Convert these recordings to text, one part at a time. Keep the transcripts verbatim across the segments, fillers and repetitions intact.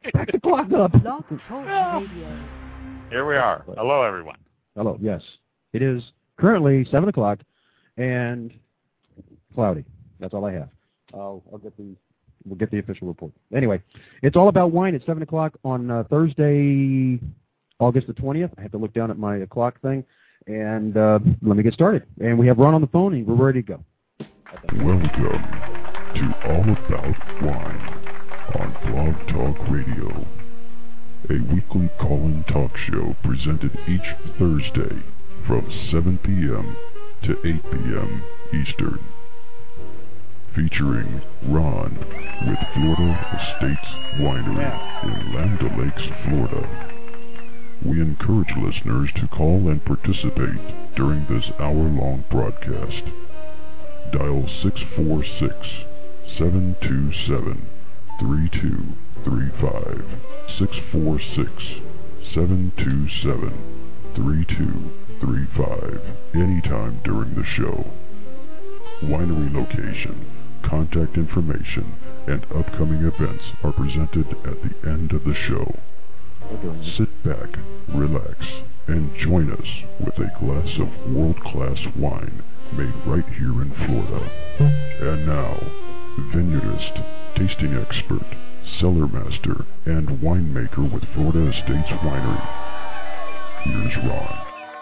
Back the clock up. Blog Talk Radio. Here we are. Hello, everyone. Hello. Yes, it is currently seven o'clock and cloudy. That's all I have. I'll, I'll get the we'll get the official report. Anyway, it's all about wine at seven o'clock on uh, Thursday, August the twentieth. I have to look down at my uh, clock thing, and uh, let me get started. And we have Ron on the phone, and we're ready to go. Welcome to All About Wine on Blog Talk Radio, a weekly call-in talk show presented each Thursday from seven p.m. to eight p.m. Eastern, featuring Ron with Florida Estates Winery in Land O'Lakes, Florida. We encourage listeners to call and participate during this hour-long broadcast. Dial six four six, seven two seven, three two three five, six four six, seven two seven, three two three five, anytime during the show. Winery location, contact information, and upcoming events are presented at the end of the show. Sit back, relax, and join us with a glass of world-class wine made right here in Florida. And now, vineyardist, tasting expert, cellar master, and winemaker with Florida Estates Winery. Here's Ron.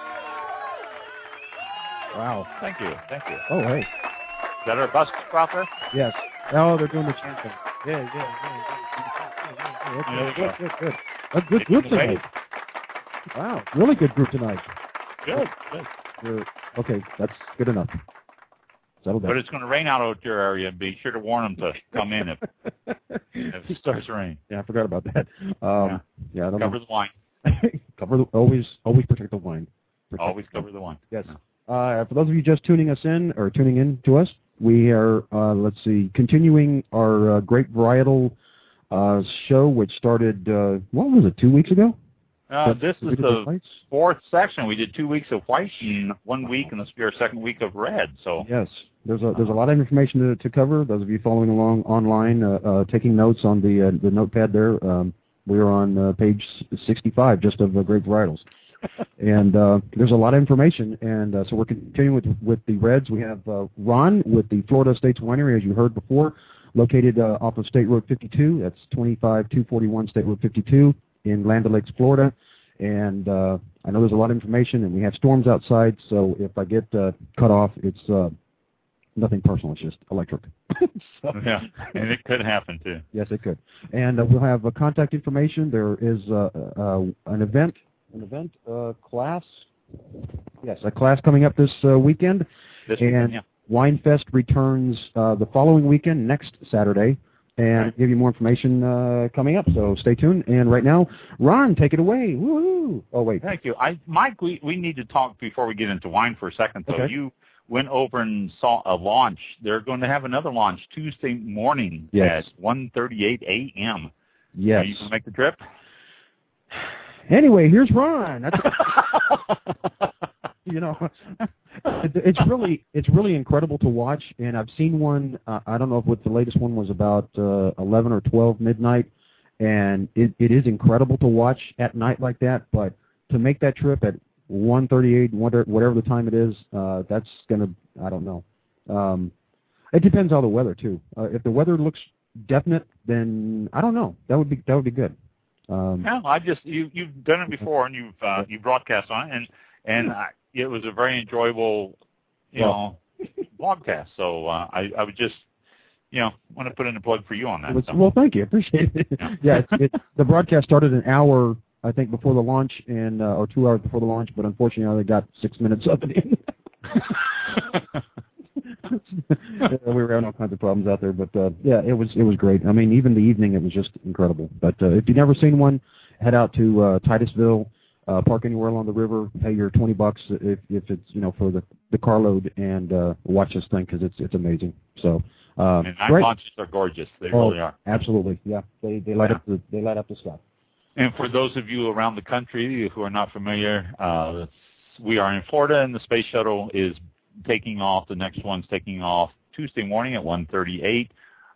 Wow. Thank you. Thank you. Oh, hey. Is that our bus proper? Yes. Oh, they're doing the chanting. Yeah, yeah, yeah. yeah, yeah, yeah. Good, good, good. A good group tonight. Wow, really good group tonight. Good, good. We're, okay, that's good enough. Settle down. But it's going to rain out at your area. Be sure to warn them to come in if, if it starts to rain. Yeah, I forgot about that. Um, yeah. yeah, I don't cover know. the wine. cover the, always, always protect the wine. Protect always cover the wine. Yes. No. Uh, for those of you just tuning us in or tuning in to us, we are, uh, let's see, continuing our uh, grape varietal uh, show, which started, uh, what was it, two weeks ago? Uh, But this we is did the whites? fourth section. We did two weeks of white and one week, and this will be our second week of red. So yes, there's a there's a lot of information to, to cover. Those of you following along online, uh, uh, taking notes on the uh, the notepad there, um, we're on uh, page sixty-five just of uh, grape varietals, and uh, there's a lot of information. And uh, so we're continuing with with the reds. We have uh, Ron with the Florida Estates Winery, as you heard before, located uh, off of State Road fifty-two. That's twenty-five two forty-one State Road fifty-two. In Land O'Lakes, Florida, and uh, I know there's a lot of information, and we have storms outside, so if I get uh, cut off, it's uh, nothing personal, it's just electric. so, yeah, and it could happen, too. Yes, it could. And uh, we'll have uh, contact information. There is uh, uh, an event, an event uh, class, yes, a class coming up this uh, weekend, This and weekend, yeah. WineFest returns uh, the following weekend, next Saturday. And right. give you more information uh, coming up, so stay tuned. And right now, Ron, take it away. Woo-hoo. Oh, wait. Thank you. I, Mike, we, we need to talk before we get into wine for a second. So okay. You went over and saw a launch. They're going to have another launch Tuesday morning yes. at one thirty-eight a.m. Yes. Are you going to make the trip? Anyway, here's Ron. That's you know, it, it's really it's really incredible to watch, and I've seen one. Uh, I don't know if what the latest one was about uh, eleven or twelve midnight, and it, it is incredible to watch at night like that. But to make that trip at one thirty-eight, whatever the time it is, uh, that's gonna I don't know. Um, it depends on the weather too. Uh, if the weather looks definite, then I don't know. That would be that would be good. Um, no, I just you you've done it before, and you've uh, you broadcast on it, and and I, it was a very enjoyable, you well, know, broadcast. So uh, I I would just you know want to put in a plug for you on that. Was, so. Well, thank you, appreciate it. Yeah, yeah it's, it, the broadcast started an hour I think before the launch, and uh, or two hours before the launch, but unfortunately I only got six minutes of it in. We were having all kinds of problems out there, but uh, yeah, it was it was great. I mean, even the evening, it was just incredible. But uh, if you've never seen one, head out to uh, Titusville, uh, park anywhere along the river, pay your twenty bucks if if it's you know for the, the carload, and uh, watch this thing because it's it's amazing. So um, and night great. launches are gorgeous. They oh, really are. Absolutely, yeah. They they light yeah. up the they light up the sky. And for those of you around the country who are not familiar, uh, we are in Florida, and the space shuttle is taking off. The next one's taking off Tuesday morning at one thirty-eight.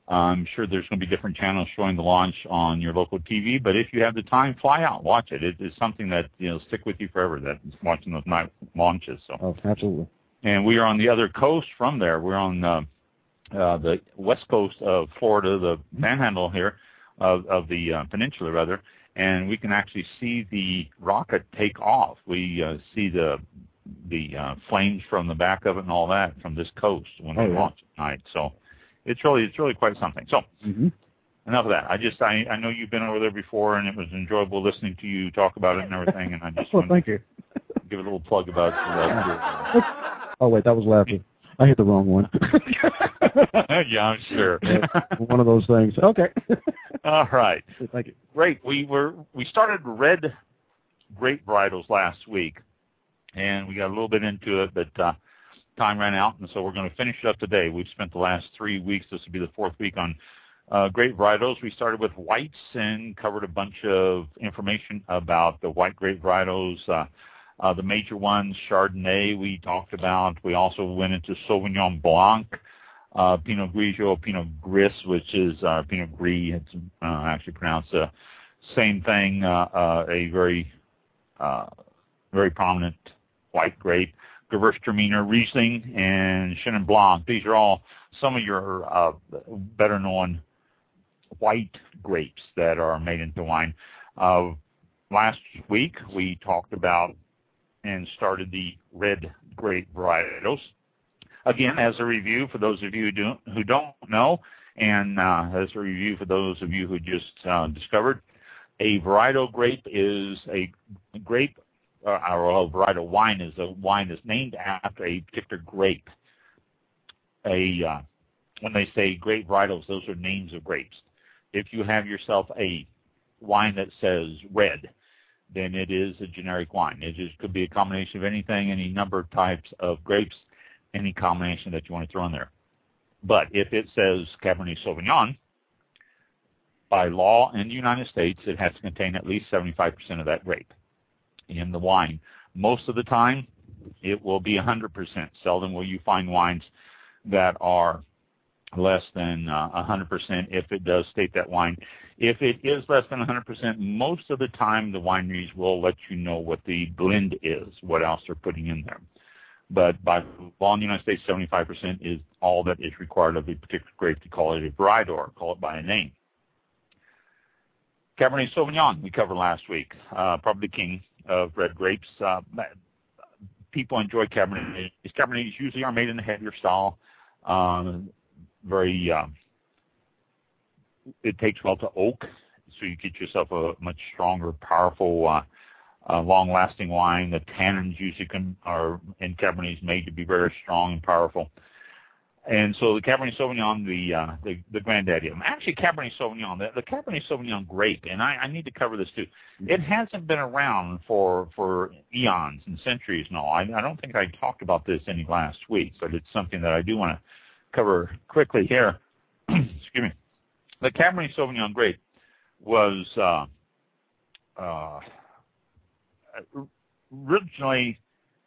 I'm sure there's going to be different channels showing the launch on your local T V, but if you have the time, fly out, watch it. It is something that, you know, stick with you forever, that watching those night launches. So. Oh, absolutely. And we are on the other coast from there. We're on uh, uh, the west coast of Florida, the panhandle here of, of the uh, peninsula, rather, and we can actually see the rocket take off. We uh, see the the uh, flames from the back of it and all that from this coast when oh, they yeah. launch at night. So. It's really, it's really quite something. So, mm-hmm. enough of that. I just, I, I know you've been over there before, and it was enjoyable listening to you talk about it and everything. And I just well, wanted thank to you. give a little plug about. Uh, oh wait, that was laughing. I hit the wrong one. yeah, I'm sure. One of those things. Okay. All right. Thank you. Great. We were, we started red grape varietals last week, and we got a little bit into it, but. Uh, Time ran out, and so we're going to finish it up today. We've spent the last three weeks, this will be the fourth week, on uh, grape varietals. We started with whites and covered a bunch of information about the white grape varietals, uh, uh, the major ones, Chardonnay we talked about. We also went into Sauvignon Blanc, uh, Pinot Grigio, Pinot Gris, which is uh, Pinot Gris. It's uh, actually pronounced the uh, same thing, uh, uh, a very, uh, very prominent white grape. Gewürztraminer, Riesling, and Chenin Blanc. These are all some of your uh, better-known white grapes that are made into wine. Uh, last week, we talked about and started the red grape varietals. Again, as a review for those of you who don't, who don't know, and uh, as a review for those of you who just uh, discovered, a varietal grape is a grape Uh, or a varietal wine is a wine that's named after a particular grape. A uh, when they say grape varietals, those are names of grapes. If you have yourself a wine that says red, then it is a generic wine. It just could be a combination of anything, any number of types of grapes, any combination that you want to throw in there. But if it says Cabernet Sauvignon, by law in the United States, it has to contain at least seventy-five percent of that grape in the wine. Most of the time, it will be one hundred percent. Seldom will you find wines that are less than uh, one hundred percent if it does state that wine. If it is less than one hundred percent, most of the time the wineries will let you know what the blend is, what else they're putting in there. But by law in the United States, seventy-five percent is all that is required of a particular grape to call it a varietal or call it by a name. Cabernet Sauvignon we covered last week, uh, probably the king of red grapes. Uh, people enjoy Cabernet. Cabernets usually are made in the heavier style. Um, very, uh, it takes well to oak, so you get yourself a much stronger, powerful, uh, uh, long-lasting wine. The tannins usually can, are in Cabernets made to be very strong and powerful. And so the Cabernet Sauvignon, the uh, the, the granddaddy of them. Actually, Cabernet Sauvignon, the, the Cabernet Sauvignon grape, and I, I need to cover this too. It hasn't been around for for eons and centuries and all. I, I don't think I talked about this any last week, but it's something that I do want to cover quickly here. Excuse me. The Cabernet Sauvignon grape was uh, uh, originally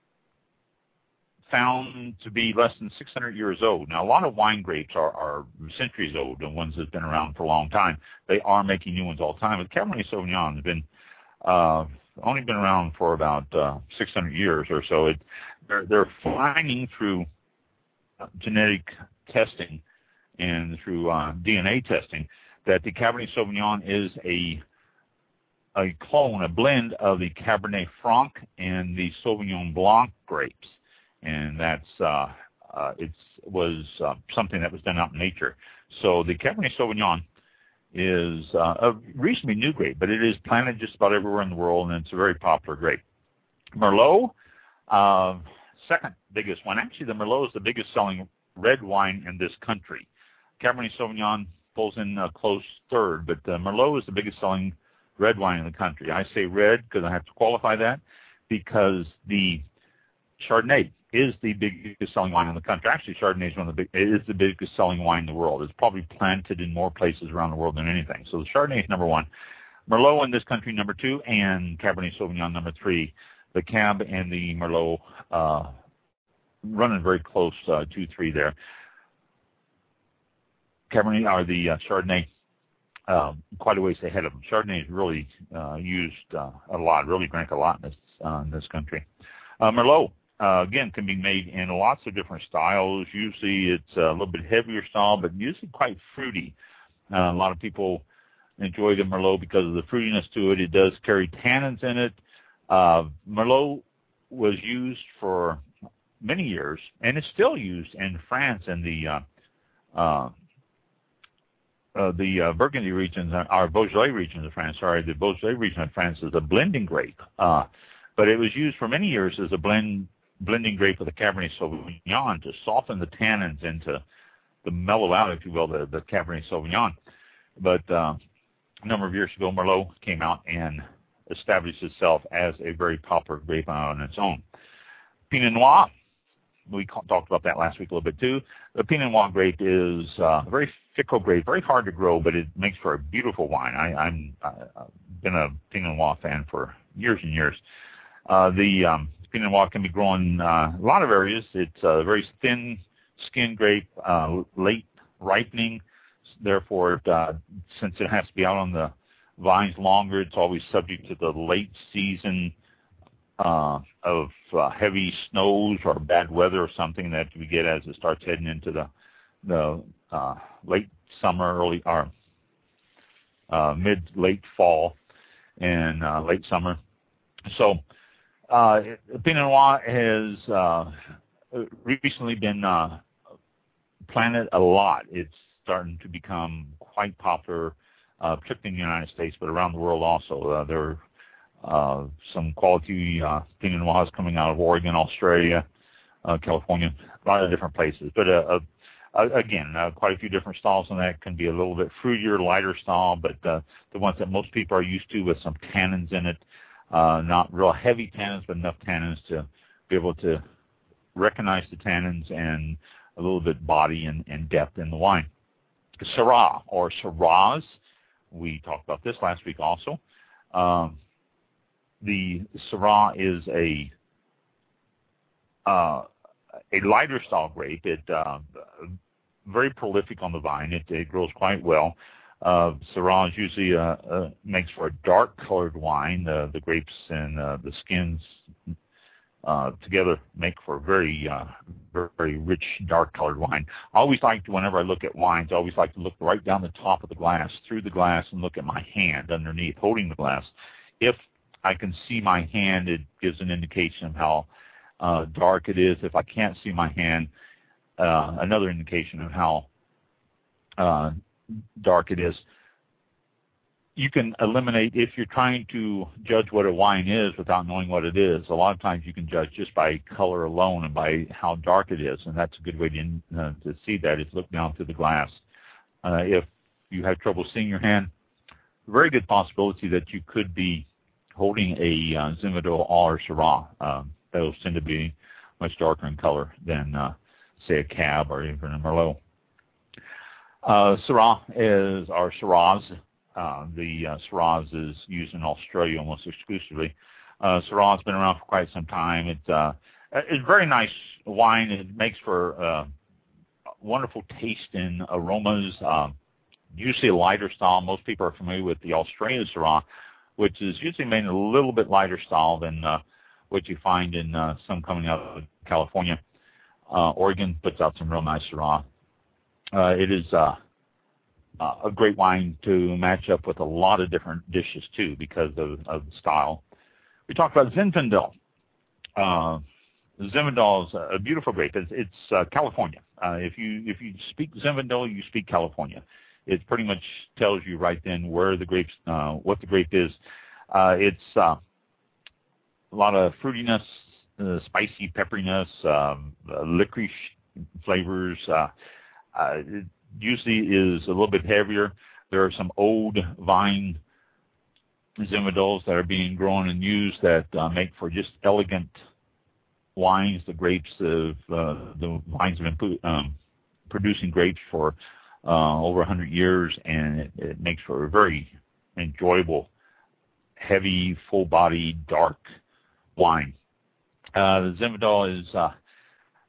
found to be less than six hundred years old. Now, a lot of wine grapes are, are centuries old, and ones that have been around for a long time. They are making new ones all the time. But Cabernet Sauvignon has been uh, only been around for about uh, six hundred years or so. It, they're, they're finding through genetic testing and through uh, D N A testing that the Cabernet Sauvignon is a a clone, a blend of the Cabernet Franc and the Sauvignon Blanc grapes. And that's uh, uh, it was uh, something that was done out in nature. So the Cabernet Sauvignon is uh, a reasonably new grape, but it is planted just about everywhere in the world, and it's a very popular grape. Merlot, uh, second biggest one. Actually, the Merlot is the biggest selling red wine in this country. Cabernet Sauvignon pulls in a close third, but uh, Merlot is the biggest selling red wine in the country. I say red because I have to qualify that, because the Chardonnay is the biggest selling wine in the country. Actually, Chardonnay is one of the big, it is the biggest selling wine in the world. It's probably planted in more places around the world than anything. So the Chardonnay is number one. Merlot in this country, number two, and Cabernet Sauvignon, number three. The Cab and the Merlot uh, running very close, uh, two, three there. Cabernet or the uh, Chardonnay uh, quite a ways ahead of them. Chardonnay is really uh, used uh, a lot, really drank a lot in this, uh, in this country. Uh, Merlot, uh, again, can be made in lots of different styles. Usually it's a little bit heavier style, but usually quite fruity. Uh, a lot of people enjoy the Merlot because of the fruitiness to it. It does carry tannins in it. Uh, Merlot was used for many years, and it's still used in France and the uh, uh, uh, the uh, Burgundy regions, or Beaujolais regions of France. Sorry, the Beaujolais region of France is a blending grape, uh, but it was used for many years as a blend blending grape with the Cabernet Sauvignon to soften the tannins into the mellow out, if you will, the, the Cabernet Sauvignon. But uh, a number of years ago, Merlot came out and established itself as a very popular grape on its own. Pinot Noir, we talked about that last week a little bit too. The Pinot Noir grape is uh, a very fickle grape, very hard to grow, but it makes for a beautiful wine. I, I'm I've been a Pinot Noir fan for years and years. Uh, the um, Pinot Noir can be grown in uh, a lot of areas. It's a very thin skin grape, uh, late ripening. Therefore, uh, since it has to be out on the vines longer, it's always subject to the late season uh, of uh, heavy snows or bad weather or something that we get as it starts heading into the the uh, late summer, early or uh, mid late fall and uh, late summer. So, uh, Pinot Noir has uh, recently been uh, planted a lot. It's starting to become quite popular, uh, particularly in the United States, but around the world also. Uh, there are uh, some quality uh, Pinot Noirs coming out of Oregon, Australia, uh, California, a lot of different places. But uh, uh, again, uh, quite a few different styles on that. Can be a little bit fruitier, lighter style, but uh, the ones that most people are used to with some tannins in it. Uh, not real heavy tannins, but enough tannins to be able to recognize the tannins and a little bit body and, and depth in the wine. Syrah or Syrahs, we talked about this last week also. Um, the Syrah is a uh, a lighter style grape. It uh, very prolific on the vine. It, it grows quite well. Uh, Syrah is usually uh, uh, makes for a dark colored wine. The the grapes and uh, the skins uh, together make for a very uh, very, very rich dark colored wine. I always like to, whenever I look at wines, I always like to look right down the top of the glass, through the glass, and look at my hand underneath, holding the glass. If I can see my hand, it gives an indication of how uh, dark it is. If I can't see my hand, uh, another indication of how uh, dark it is. You can eliminate, if you're trying to judge what a wine is without knowing what it is, a lot of times you can judge just by color alone and by how dark it is, and that's a good way to, uh, to see that, is look down through the glass. Uh, if you have trouble seeing your hand, very good possibility that you could be holding a uh, Zinfandel or Syrah. Um, those tend to be much darker in color than, uh, say, a Cab or even a Merlot. Uh, Syrah is, or Syrahs. Uh, the uh, Syrahs is used in Australia almost exclusively. Uh, Syrah has been around for quite some time. It's, uh, it's very nice wine. It makes for uh, wonderful taste and aromas. Uh, usually a lighter style. Most people are familiar with the Australian Syrah, which is usually made in a little bit lighter style than uh, what you find in uh, some coming out of California. Uh, Oregon puts out some real nice Syrah. Uh, it is uh, uh, a great wine to match up with a lot of different dishes too, because of, of the style. We talked about Zinfandel. Uh, Zinfandel is a beautiful grape. It's, it's uh, California. Uh, if you if you speak Zinfandel, you speak California. It pretty much tells you right then where the grapes, uh, what the grape is. Uh, it's uh, a lot of fruitiness, uh, spicy pepperiness, um, uh, licorice flavors. Uh, Uh, it usually is a little bit heavier. There are some old vine Zinfandels that are being grown and used that uh, make for just elegant wines. The grapes, of, uh, the vines have been um, producing grapes for uh, over one hundred years, and it, it makes for a very enjoyable, heavy, full-bodied, dark wine. Uh, the Zinfandel is uh,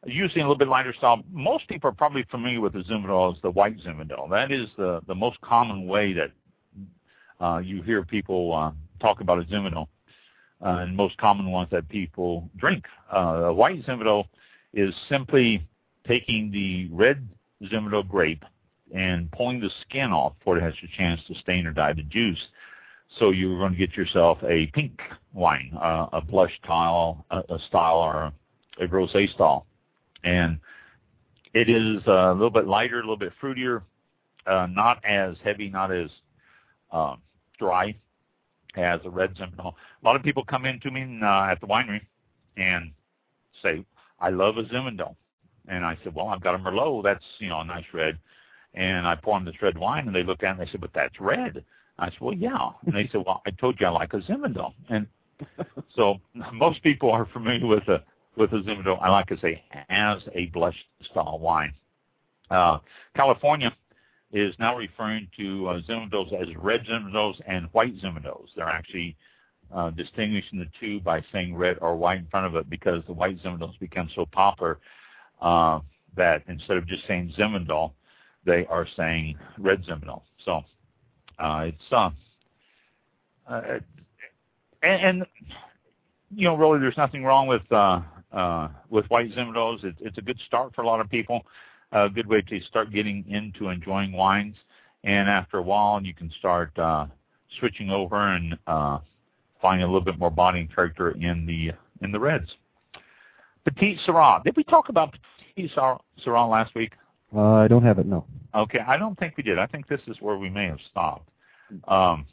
usually a little bit lighter style. Most people are probably familiar with the Zinfandel as the white Zinfandel. That is the, the most common way that uh, you hear people uh, talk about a Zinfandel, uh, and most common ones that people drink. Uh, a white Zinfandel is simply taking the red Zinfandel grape and pulling the skin off before it has a chance to stain or dye the juice. So you're going to get yourself a pink wine, uh, a blush style, a, a style, or a rosé style. And it is a little bit lighter, a little bit fruitier, uh, not as heavy, not as uh, dry as a red Zinfandel. A lot of people come in to me uh, at the winery and say, I love a Zinfandel. And I said, well, I've got a Merlot. That's, you know, a nice red. And I pour them this red wine, and they look at it and they said, but that's red. I said, well, yeah. And they said, well, I told you I like a Zinfandel. And so most people are familiar with a with a Zinfandel, I like to say, as a blush-style wine. Uh, California is now referring to uh, Zinfandels as red Zinfandels and white Zinfandels. They're actually uh, distinguishing the two by saying red or white in front of it because the white Zinfandels become so popular uh, that instead of just saying Zinfandel, they are saying red Zinfandel. So uh, it's uh, uh, and, and you know, really, there's nothing wrong with uh, uh, with white Zinfandels. It's, it's a good start for a lot of people. A good way to start getting into enjoying wines, and after a while, you can start uh, switching over and uh, finding a little bit more body and character in the in the reds. Petite Sirah. Did we talk about Petite Sirah last week? Uh, I don't have it, no. Okay, I don't think we did. I think this is where we may have stopped. Um,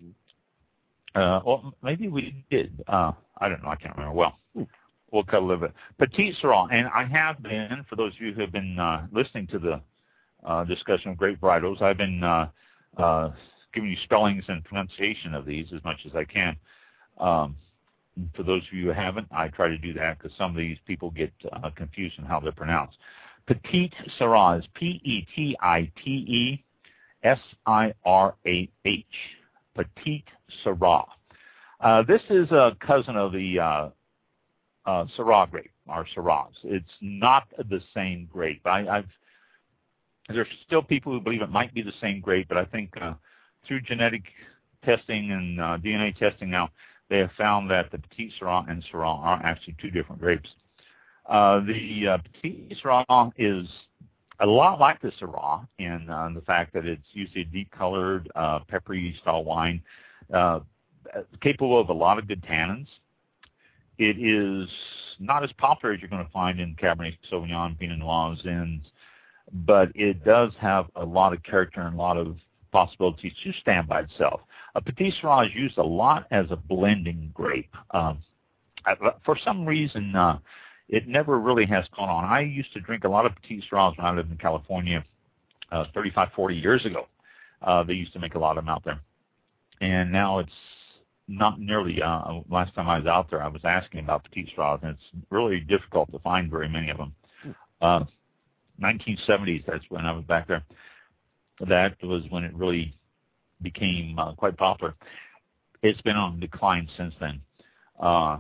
uh, well, maybe we did. Uh, I don't know. I can't remember. Well, we'll cut a little bit. Petite Sirah, and I have been, for those of you who have been uh, listening to the uh, discussion of grape varietals, I've been uh, uh, giving you spellings and pronunciation of these as much as I can. Um, for those of you who haven't, I try to do that because some of these people get uh, confused in how they're pronounced. Petite Sirah is P E T I T E S I R A H. Petite Sirah. Uh, this is a cousin of the uh, uh, Syrah grape, or Syrahs. It's not the same grape. I, I've there's still people who believe it might be the same grape, but I think uh, through genetic testing and uh, D N A testing now, they have found that the Petite Sirah and Syrah are actually two different grapes. Uh, the uh, Petite Sirah is a lot like the Syrah in uh, the fact that it's usually a deep-colored, uh, peppery style wine, uh, capable of a lot of good tannins. It is not as popular as you're going to find in Cabernet Sauvignon, Pinot Noirs, and but it does have a lot of character and a lot of possibilities to stand by itself. A Petite Sirah is used a lot as a blending grape. Um, for some reason, uh, it never really has gone on. I used to drink a lot of Petite Sirahs when I lived in California uh, thirty-five, forty years ago. Uh, they used to make a lot of them out there. And now it's not nearly, uh, last time I was out there, I was asking about Petite Sirahs, and it's really difficult to find very many of them. Uh, nineteen seventies, that's when I was back there. That was when it really became uh, quite popular. It's been on decline since then. Uh,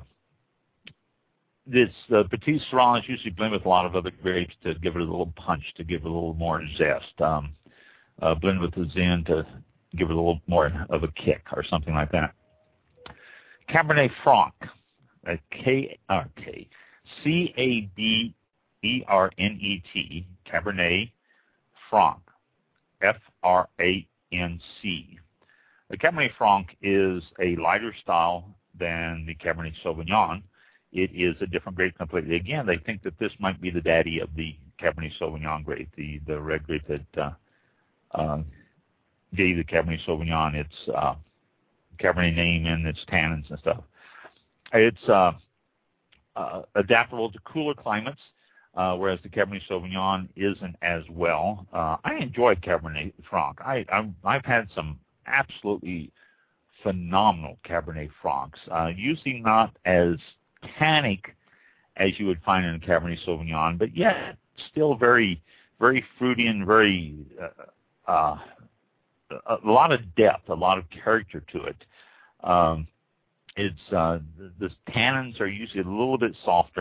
This uh, Petite Sirah is usually blended with a lot of other grapes to give it a little punch, to give it a little more zest. Um, uh, blended with the Zin to give it a little more of a kick or something like that. Cabernet Franc, uh, K R K, C A B E R N E T, Cabernet Franc, F R A N C. The Cabernet Franc is a lighter style than the Cabernet Sauvignon. It is a different grape completely. Again, they think that this might be the daddy of the Cabernet Sauvignon grape, the, the red grape that uh, uh, gave the Cabernet Sauvignon its uh, Cabernet name and its tannins and stuff. It's uh, uh, adaptable to cooler climates, uh, whereas the Cabernet Sauvignon isn't as well. Uh, I enjoy Cabernet Franc. I, I've, I've had some absolutely phenomenal Cabernet Francs, uh, usually not as tannic as you would find in a Cabernet Sauvignon, but yet still very, very fruity and very uh, uh, a lot of depth, a lot of character to it. Um, it's uh, the, the tannins are usually a little bit softer,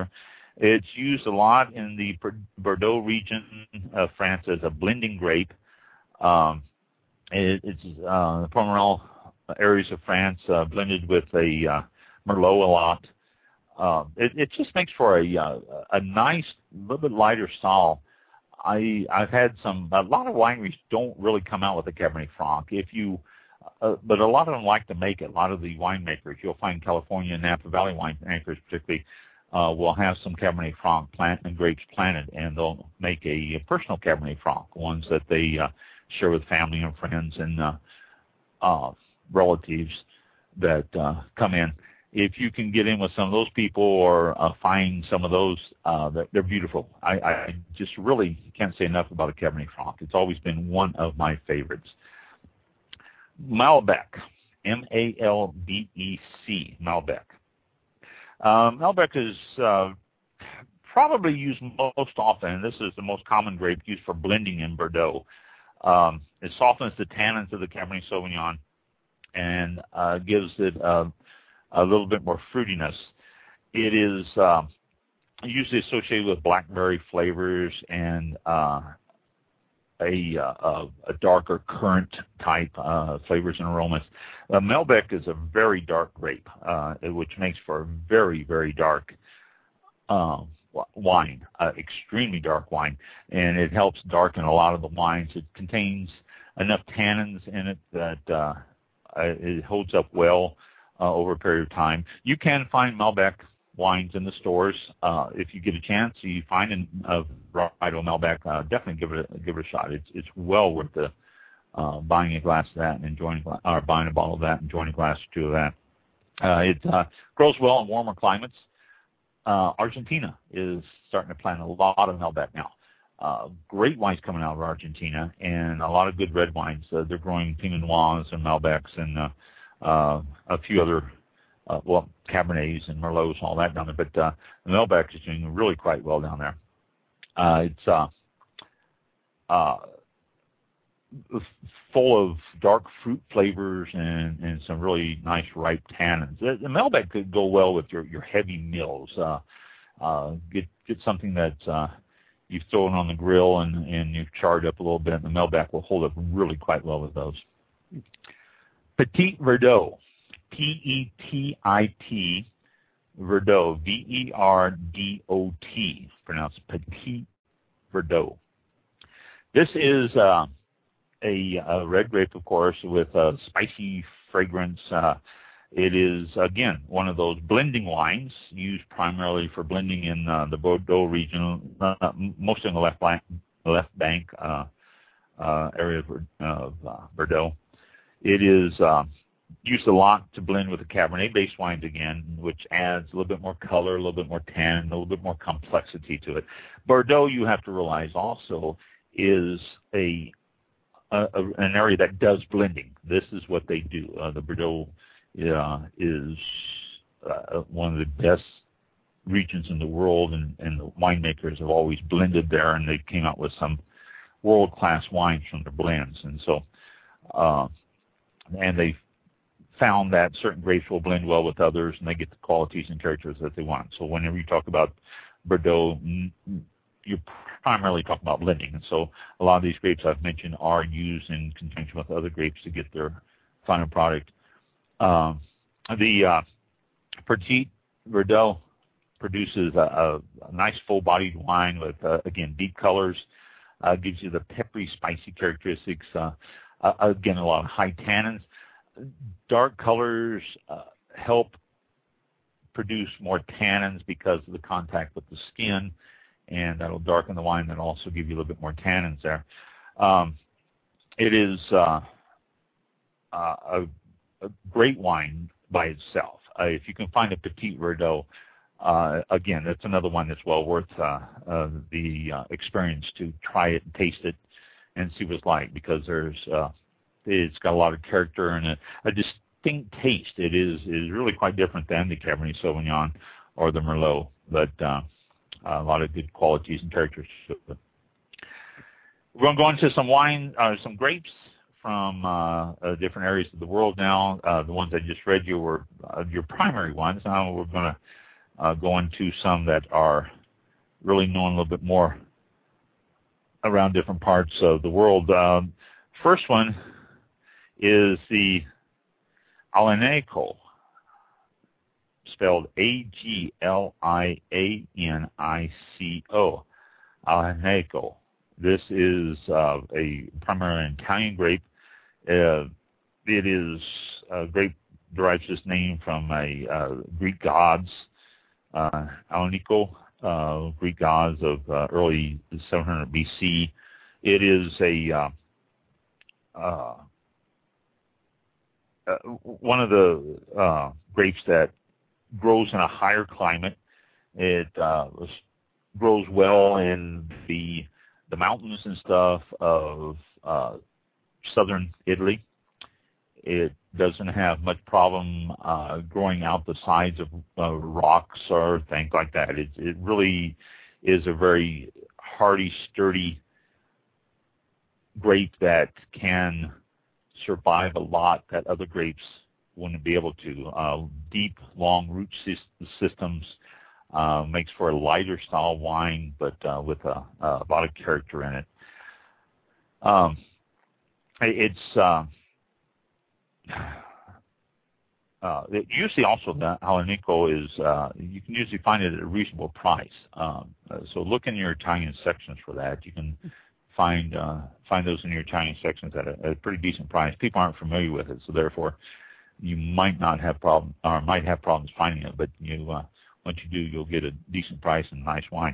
It's used a lot in the Bordeaux region of France as a blending grape. Um, it, it's uh, the Pomerol areas of France uh, blended with a uh, Merlot a lot. Uh, it, it just makes for a uh, a nice, little bit lighter style. I I've had some. A lot of wineries don't really come out with a Cabernet Franc. If you, uh, but a lot of them like to make it. A lot of the winemakers, you'll find California and Napa Valley winemakers particularly, uh, will have some Cabernet Franc plant and grapes planted, and they'll make a, a personal Cabernet Franc, ones that they uh, share with family and friends and uh, uh, relatives that uh, come in. If you can get in with some of those people or uh, find some of those, uh, they're, they're beautiful. I, I just really can't say enough about a Cabernet Franc. It's always been one of my favorites. Malbec, M A L B E C, Malbec. Uh, Malbec is uh, probably used most often, and this is the most common grape used for blending in Bordeaux. Um, it softens the tannins of the Cabernet Sauvignon and uh, gives it uh, a little bit more fruitiness. It is uh, usually associated with blackberry flavors and uh, a, uh, a darker currant type uh, flavors and aromas. Uh, Malbec is a very dark grape, uh, which makes for a very, very dark uh, wine, uh, extremely dark wine, and it helps darken a lot of the wines. It contains enough tannins in it that uh, it holds up well Uh, over a period of time. You can find Malbec wines in the stores. Uh, if you get a chance, you find a varietal Malbec, uh, definitely give it a, give it a shot. It's it's well worth the uh, buying a glass of that and enjoying, or buying a bottle of that and enjoying a glass or two of that. Uh, it uh, grows well in warmer climates. Uh, Argentina is starting to plant a lot of Malbec now. Uh, great wines coming out of Argentina and a lot of good red wines. Uh, they're growing Pinot Noirs and Malbecs and uh, Uh, a few other, uh, well, Cabernets and Merlots and all that down there, but uh, the Malbec is doing really quite well down there. Uh, it's uh, uh, full of dark fruit flavors and, and some really nice ripe tannins. The, the Malbec could go well with your, your heavy meals. Uh, uh, get get something that uh, you've thrown on the grill and, and you've charred up a little bit, and the Malbec will hold up really quite well with those. Petit Verdot, P E T I T, Verdot, V E R D O T, pronounced Petit Verdot. This is uh, a, a red grape, of course, with a spicy fragrance. Uh, it is, again, one of those blending wines used primarily for blending in uh, the Bordeaux region, uh, mostly in the left bank, left bank uh, uh, area of, of uh, Bordeaux. It is uh, used a lot to blend with the Cabernet-based wines again, which adds a little bit more color, a little bit more tannin, a little bit more complexity to it. Bordeaux, you have to realize also, is a, a, a an area that does blending. This is what they do. Uh, the Bordeaux uh, is uh, one of the best regions in the world, and, and the winemakers have always blended there, and they came out with some world-class wines from their blends. And so... Uh, and they found that certain grapes will blend well with others, and they get the qualities and characters that they want. So whenever you talk about Bordeaux, you're primarily talking about blending. And so a lot of these grapes I've mentioned are used in conjunction with other grapes to get their final product. Um, the uh, Petit Verdot produces a, a nice full-bodied wine with, uh, again, deep colors, uh, gives you the peppery, spicy characteristics, uh, Uh, again, a lot of high tannins. Dark colors uh, help produce more tannins because of the contact with the skin, and that'll darken the wine. That'll also give you a little bit more tannins there. Um, it is uh, uh, a, a great wine by itself. Uh, if you can find a Petit Verdot, uh, again, that's another one that's well worth uh, uh, the uh, experience to try it and taste it and see what it's like, because there's uh, it's got a lot of character and a, a distinct taste. It is is really quite different than the Cabernet Sauvignon or the Merlot, but uh, a lot of good qualities and characters. We're going to go into some wine, uh, some grapes from uh, uh, different areas of the world now. Uh, the ones I just read you were uh, your primary ones. Now we're going to uh, go into some that are really knowing a little bit more around different parts of the world. Um, first one is the Aglianico, spelled A G L I A N I C O, Aglianico. This is uh, a primarily Italian grape. Uh, it is a grape derives its name from a uh, Greek gods, uh, Aglianico, uh, Greek gods of uh, early seven hundred B C. It is a uh, uh, uh, one of the uh, grapes that grows in a higher climate. It uh, grows well in the the mountains and stuff of uh, southern Italy. It doesn't have much problem uh, growing out the sides of uh, rocks or things like that. It, it really is a very hardy, sturdy grape that can survive a lot that other grapes wouldn't be able to. Uh, deep, long root systems uh, makes for a lighter style wine, but uh, with a, a lot of character in it. Um, it's uh, uh, it usually also the Aglianico is uh, you can usually find it at a reasonable price. Um, uh, so look in your Italian sections for that. You can find uh, find those in your Italian sections at a, at a pretty decent price. People aren't familiar with it, so therefore you might not have problem or might have problems finding it. But you uh, once you do, you'll get a decent price and nice wine.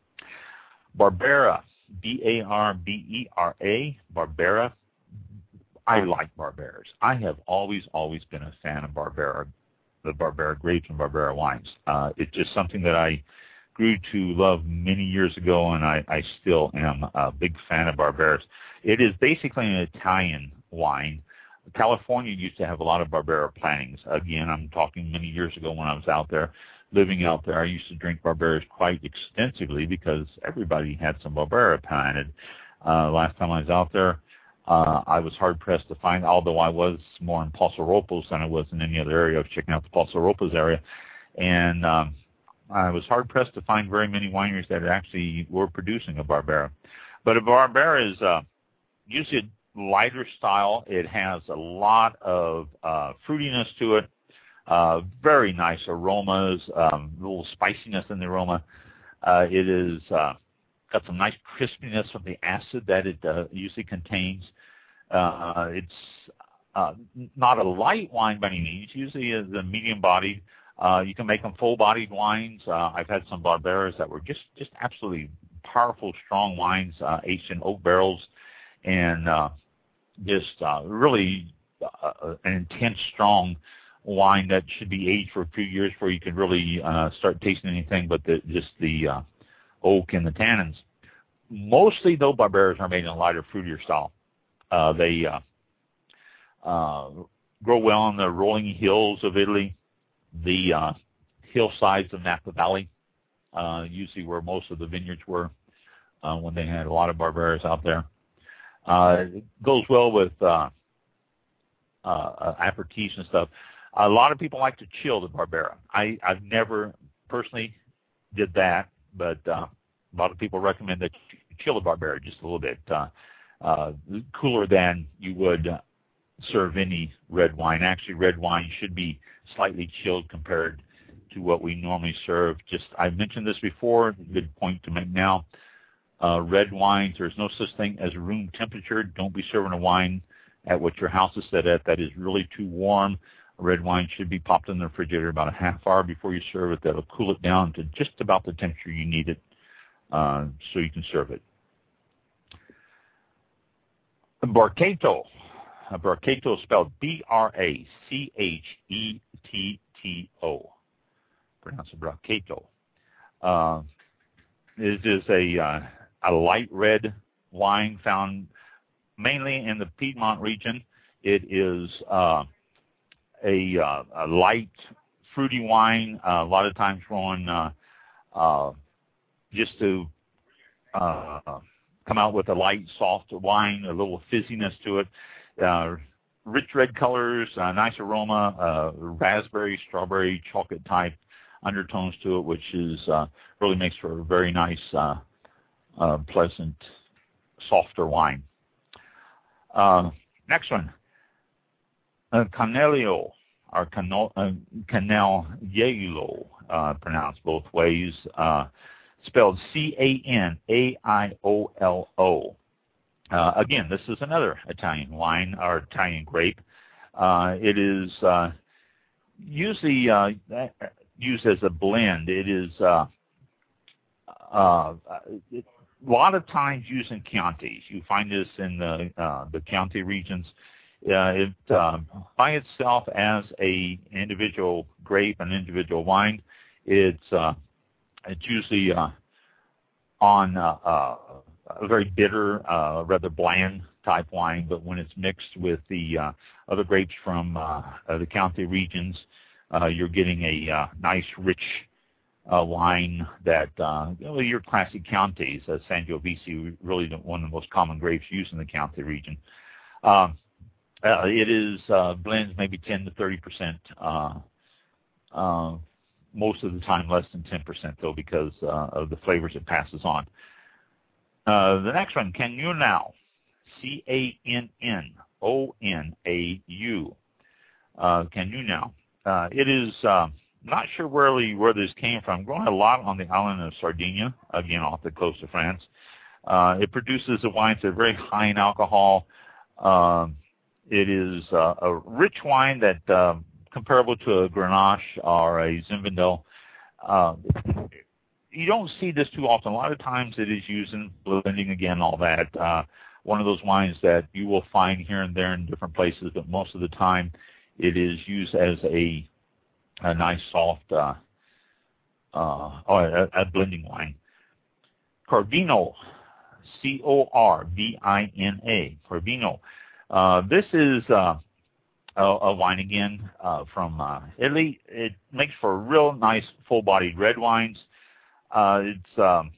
Barbera, B A R B E R A, Barbera. I like Barberas. I have always, always been a fan of Barbera, the Barbera grapes and Barbera wines. Uh, it's just something that I grew to love many years ago, and I, I still am a big fan of Barberas. It is basically an Italian wine. California used to have a lot of Barbera plantings. Again, I'm talking many years ago when I was out there, living out there. I used to drink Barberas quite extensively because everybody had some Barbera planted. Uh, last time I was out there, Uh, I was hard-pressed to find, although I was more in Paso Robles than I was in any other area. I was checking out the Paso Robles area, and um, I was hard-pressed to find very many wineries that actually were producing a Barbera. But a Barbera is uh, usually a lighter style. It has a lot of uh, fruitiness to it, uh, very nice aromas, um, a little spiciness in the aroma. Uh, it is... Uh, got some nice crispiness from the acid that it uh, usually contains. Uh, it's uh, not a light wine by any means. Usually is a medium-bodied. Uh, you can make them full-bodied wines. Uh, I've had some Barberas that were just, just absolutely powerful, strong wines, uh, aged in oak barrels, and uh, just uh, really uh, an intense, strong wine that should be aged for a few years before you can really uh, start tasting anything but the, just the uh, oak and the tannins. Mostly, though, Barberas are made in a lighter, fruitier style. Uh, they uh, uh, grow well in the rolling hills of Italy, the uh, hillsides of Napa Valley, uh, usually where most of the vineyards were uh, when they had a lot of Barberas out there. Uh, it goes well with uh, uh, aperitifs and stuff. A lot of people like to chill the Barbera. I, I've never personally did that. But uh, a lot of people recommend that you chill the Barbera just a little bit, uh, uh, cooler than you would uh, serve any red wine. Actually, red wine should be slightly chilled compared to what we normally serve. Just I've mentioned this before. Good point to make now. Uh, red wines, there's no such thing as room temperature. Don't be serving a wine at what your house is set at that is really too warm. Red wine should be popped in the refrigerator about a half hour before you serve it. That'll cool it down to just about the temperature you need it uh, so you can serve it. Bracchetto. Bracchetto is spelled B R A C H E T T O. Pronounce it Bracchetto. Uh, it is a, uh, a light red wine found mainly in the Piedmont region. It is... Uh, A, uh, a light, fruity wine, uh, a lot of times grown uh, uh, just to uh, come out with a light, soft wine, a little fizziness to it. Uh, rich red colors, uh, nice aroma, uh, raspberry, strawberry, chocolate type undertones to it, which is uh, really makes for a very nice, uh, uh, pleasant, softer wine. Uh, next one, uh, Canello, or Canel, uh, Canello, uh, pronounced both ways, uh, spelled C A N A I O L O. Uh, again, this is another Italian wine, or Italian grape. Uh, it is uh, usually uh, used as a blend. It is uh, uh, it, a lot of times used in Chiantis. You find this in the uh, the Chianti regions. Uh, it uh, by itself as a individual grape, an individual wine, it's uh, it's usually uh, on uh, uh, a very bitter, uh, rather bland type wine. But when it's mixed with the uh, other grapes from uh, uh, the Chianti regions, uh, you're getting a uh, nice, rich uh, wine that uh, you know, your classic Chiantis, uh, Sangiovese, really one of the most common grapes used in the Chianti region. Um, uh, it is uh, blends maybe ten to thirty percent. Uh, uh, most of the time, less than ten percent though, because uh, of the flavors it passes on. Uh, the next one, Cannonau, C A N N O N A U, uh, Cannonau. Uh, it is uh, not sure really where this came from. Growing a lot on the island of Sardinia, again off the coast of France. Uh, it produces a wine that's very high in alcohol. Uh, it is uh, a rich wine that uh, comparable to a Grenache or a Zinfandel. Uh, You don't see this too often. A lot of times it is used in blending, again, all that. Uh, one of those wines that you will find here and there in different places, but most of the time it is used as a, a nice, soft, uh, uh, or a, a blending wine. Corvino, C O R V I N A, Corvino. Uh, this is uh, a, a wine, again, uh, from uh, Italy. It makes for real nice, full-bodied red wines. Uh, it's um,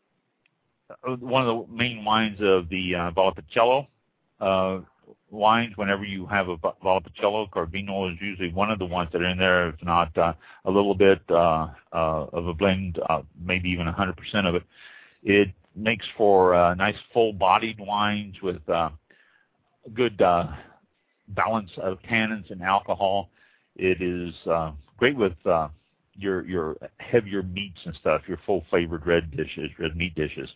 one of the main wines of the uh, Valpolicella uh, wines. Whenever you have a Valpolicella, Corvino is usually one of the ones that are in there, if not uh, a little bit uh, uh, of a blend, uh, maybe even one hundred percent of it. It makes for uh, nice full-bodied wines with uh, good uh, balance of tannins and alcohol. It is uh, great with uh, your your heavier meats and stuff, your full flavored red dishes, red meat dishes.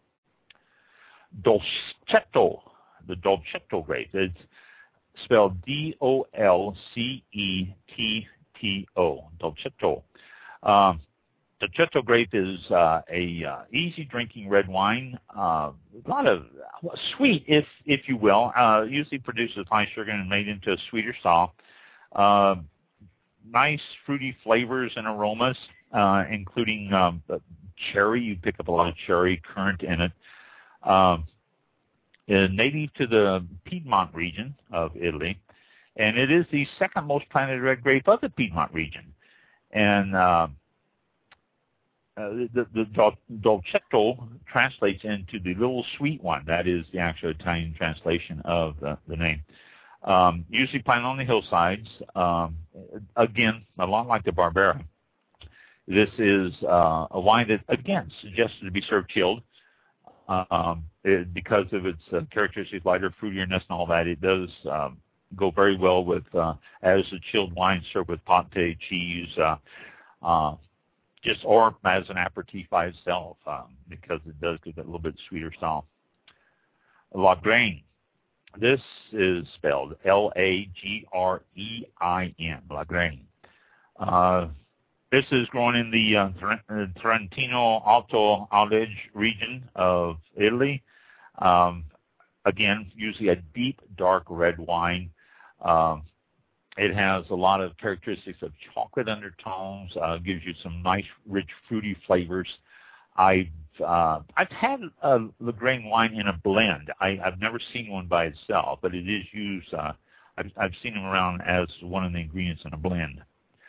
Dolcetto, the Dolcetto grape. It's spelled D O L C E T T O, Dolcetto. Um, Dolcetto grape is uh, a uh, easy drinking red wine, uh, a lot of well, sweet, if if you will. Uh, usually produces high sugar and made into a sweeter style. Uh, nice fruity flavors and aromas, uh, including um, cherry. You pick up a lot of cherry current in it. Um, uh, native to the Piedmont region of Italy, and it is the second most planted red grape of the Piedmont region. And uh, uh, the, the Dolcetto translates into the little sweet one. That is the actual Italian translation of the, the name. Um, usually planted on the hillsides. Um, again, a lot like the Barbera. This is uh, a wine that, again, suggested to be served chilled. Uh, um, it, because of its uh, characteristics, lighter fruitiness and all that, it does um, go very well with uh, as a chilled wine served with pate, cheese, uh, uh, just or as an aperitif by itself, um, because it does give it a little bit sweeter style. Lagrein. This is spelled L A G R E I N, Lagrein. Uh, this is grown in the uh, Trentino Alto Adige region of Italy. Um, again, usually a deep, dark red wine. Um, it has a lot of characteristics of chocolate undertones, uh, gives you some nice, rich, fruity flavors. I've uh, I've had a Lagrein wine in a blend. I, I've never seen one by itself, but it is used. Uh, I've, I've seen them around as one of the ingredients in a blend.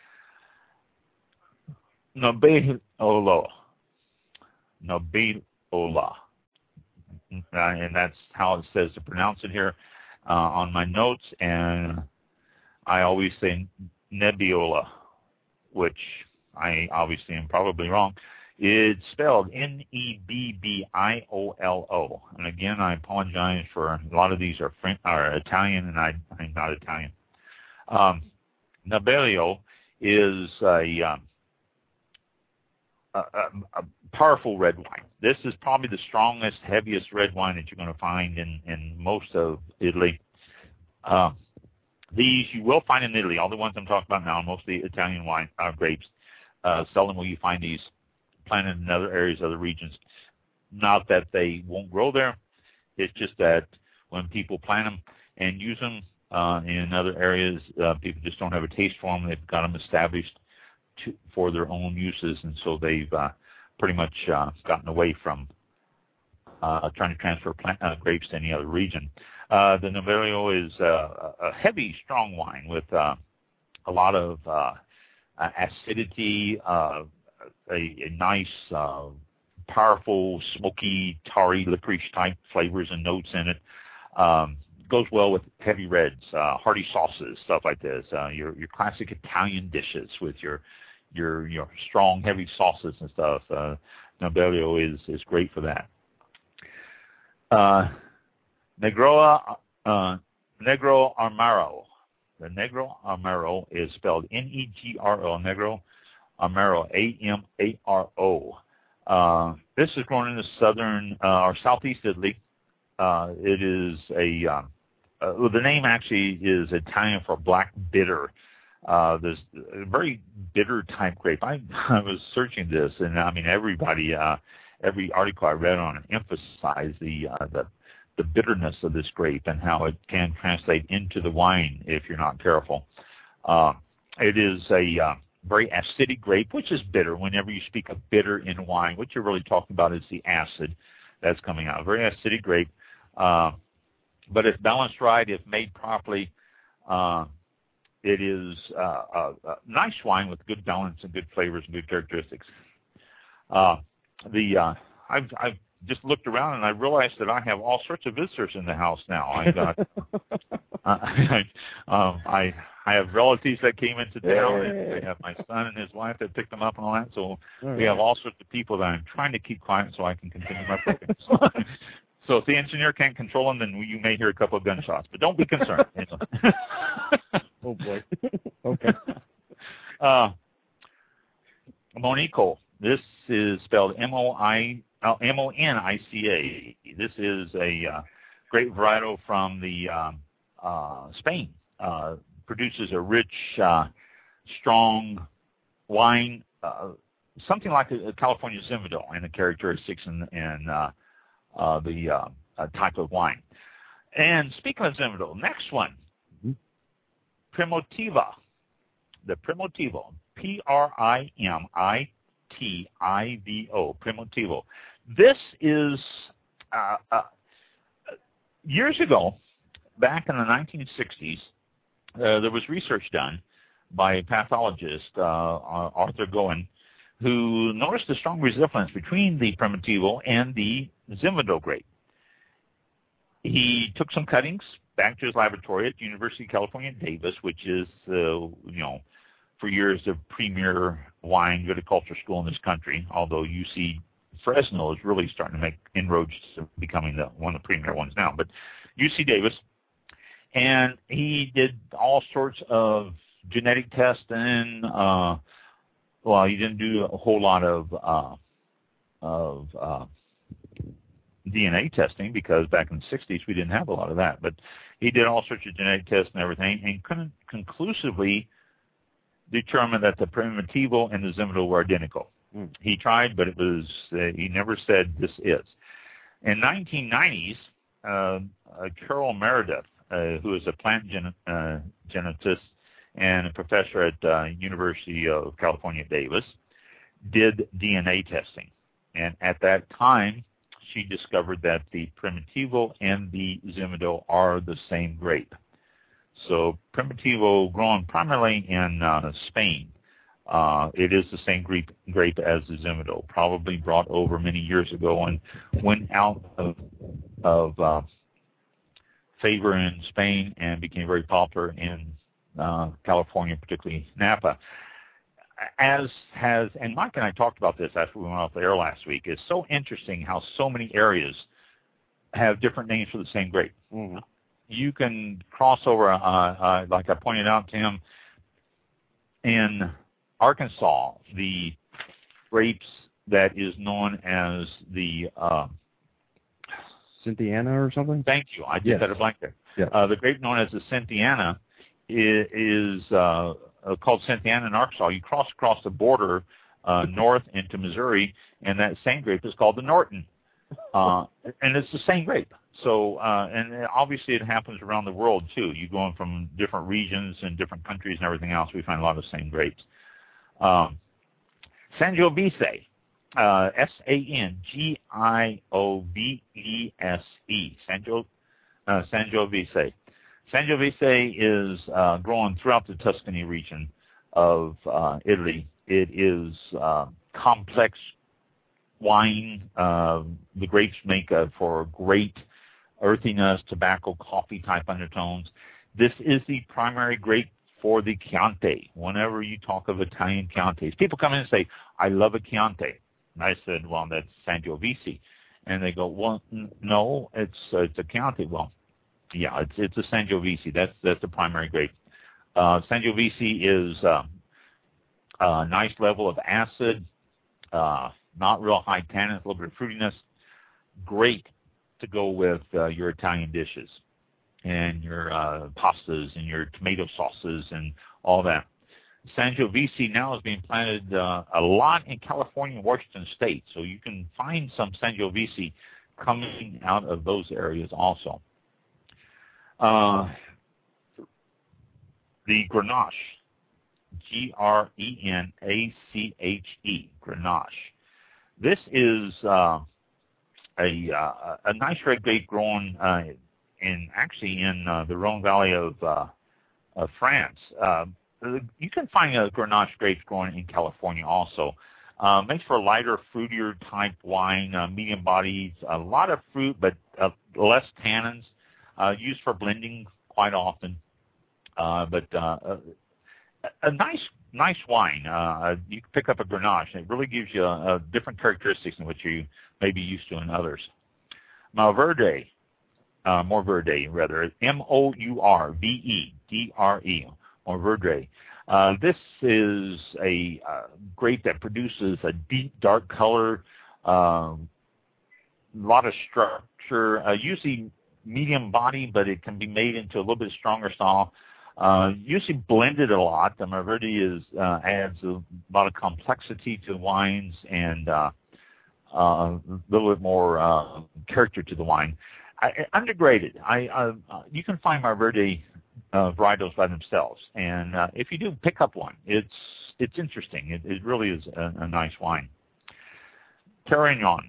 Nebbiolo, Nebbiola, uh, and that's how it says to pronounce it here uh, on my notes. And I always say Nebbiola, which I obviously am probably wrong. It's spelled N E B B I O L O. And again, I apologize for a lot of these are French, are Italian, and I, I'm not Italian. Um, Nebbiolo is a, um, a, a, a powerful red wine. This is probably the strongest, heaviest red wine that you're going to find in, in most of Italy. Uh, these you will find in Italy. All the ones I'm talking about now, mostly Italian wine uh, grapes. Uh, seldom will you find these planted in other areas, other regions. Not that they won't grow there. It's just that when people plant them and use them uh, in other areas, uh, people just don't have a taste for them. They've got them established to, for their own uses, and so they've uh, pretty much uh, gotten away from uh, trying to transfer plant, uh, grapes to any other region. Uh, the Nebbiolo is uh, a heavy, strong wine with uh, a lot of uh, acidity, uh, a, a nice, uh, powerful, smoky, tarry, licorice-type flavors and notes in it. Um, goes well with heavy reds, uh, hearty sauces, stuff like this. Uh, your your classic Italian dishes with your your your strong, heavy sauces and stuff. Uh, Nebbiolo is is great for that. Uh, Negro uh, Negro Amaro. The Negro Amaro is spelled N E G R O. Negro Amaro, A M A R O. Uh, this is grown in the southern uh, or southeast Italy. Uh, it is a uh, uh, well, the name actually is Italian for black bitter. Uh, this very bitter type grape. I, I was searching this, and I mean everybody, uh, every article I read on it emphasized the uh, the the bitterness of this grape and how it can translate into the wine if you're not careful. Uh, it is a uh, very acidic grape, which is bitter. Whenever you speak of bitter in wine, what you're really talking about is the acid that's coming out. Very acidic grape, uh, but if balanced right, if made properly, uh, it is uh, a, a nice wine with good balance and good flavors and good characteristics. Uh, the uh, I've, I've just looked around and I realized that I have all sorts of visitors in the house now. I got uh, I, um, I I have relatives that came into town, and I have my son and his wife that picked them up and all that. So all we right. have all sorts of people that I'm trying to keep quiet so I can continue my program. So, so if the engineer can't control them, then you may hear a couple of gunshots, but don't be concerned. Oh boy. Okay. Uh, Monico. This is spelled M O I M O N I C A. This is a uh, great varietal from the um, uh, Spain. Uh, produces a rich, uh, strong wine, uh, something like a, a California Zinfandel in the characteristics and, and uh, uh, the uh, uh, type of wine. And speaking of Zinfandel, next one, mm-hmm. Primitivo. The Primitivo, P R I M I T I V O, Primitivo. This is, uh, uh, years ago, back in the nineteen sixties, uh, there was research done by a pathologist, uh, Arthur Goen, who noticed a strong resemblance between the Primitivo and the Zinfandel grape. He took some cuttings back to his laboratory at University of California, Davis, which is, uh, you know, for years the premier wine viticulture school in this country, although U C Fresno is really starting to make inroads to becoming the, one of the premier ones now. But U C Davis, and he did all sorts of genetic testing. Uh, well, he didn't do a whole lot of uh, of uh, D N A testing because back in the sixties we didn't have a lot of that. But he did all sorts of genetic tests and everything, and couldn't conclusively determine that the Primitivo and the Zinfandel were identical. Mm. He tried, but it was uh, he never said this is. In nineteen nineties, uh, uh, Carol Meredith, uh, who is a plant gen- uh, genetist and a professor at uh, University of California, Davis, did D N A testing. And at that time, she discovered that the Primitivo and the Zinfandel are the same grape. So Primitivo, grown primarily in uh, Spain, uh, it is the same grape, grape as the Zinfandel, probably brought over many years ago and went out of, of uh, favor in Spain and became very popular in uh, California, particularly Napa. as has, and Mike and I talked about this after we went off the air last week, it's so interesting how so many areas have different names for the same grape. Mm-hmm. You can cross over, uh, uh, like I pointed out to him, in Arkansas, the grapes that is known as the uh, Cynthiana or something? Thank you. I just yes. had a blank there. Yeah. Uh, the grape known as the Cynthiana is, is uh, called Cynthiana in Arkansas. You cross across the border uh, north into Missouri, and that same grape is called the Norton. Uh, and it's the same grape. So, uh, and obviously it happens around the world too. You going from different regions and different countries and everything else, we find a lot of the same grapes. Um, Sangiovese, uh, S A N G I O V E S E, Sangio, uh, Sangiovese. Sangiovese is uh, grown throughout the Tuscany region of uh, Italy. It is uh, complex wine. Uh, the grapes make uh, for great earthiness, tobacco, coffee type undertones. This is the primary grape for the Chianti. Whenever you talk of Italian Chiantis, people come in and say, I love a Chianti. And I said, well, that's Sangiovese. And they go, well, n- no, it's uh, it's a Chianti. Well, yeah, it's it's a Sangiovese. That's that's the primary grape. Uh, Sangiovese is uh, a nice level of acid, uh, not real high tannin, a little bit of fruitiness. Great to go with uh, your Italian dishes and your uh, pastas and your tomato sauces and all that. Sangiovese now is being planted uh, a lot in California and Washington State, so you can find some Sangiovese coming out of those areas also. Uh, the Grenache, G R E N A C H E, Grenache. This is uh, a uh, a nice red grape grown uh, in actually in uh, the Rhone Valley of uh, of France. Uh, you can find a Grenache grapes growing in California also. Uh, makes for a lighter, fruitier type wine, uh, medium bodies, a lot of fruit, but uh, less tannins. Uh, used for blending quite often, uh, but uh, a, a nice, nice wine. Uh, you can pick up a Grenache, and it really gives you a, a different characteristics than what you may be used to in others. Mourvèdre, uh, Mourvèdre rather, M O U R V E D R E, Mourvèdre. Uh, this is a uh, grape that produces a deep, dark color, a um, lot of structure, uh, usually medium body, but it can be made into a little bit stronger style. Uh, usually blended a lot. The Mourvèdre is uh, adds a lot of complexity to wines and uh, uh, a little bit more uh, character to the wine. I, undergraded. I, uh, you can find Mourvèdre uh, varietals by themselves, and uh, if you do pick up one, it's it's interesting. It, it really is a, a nice wine. Carignan.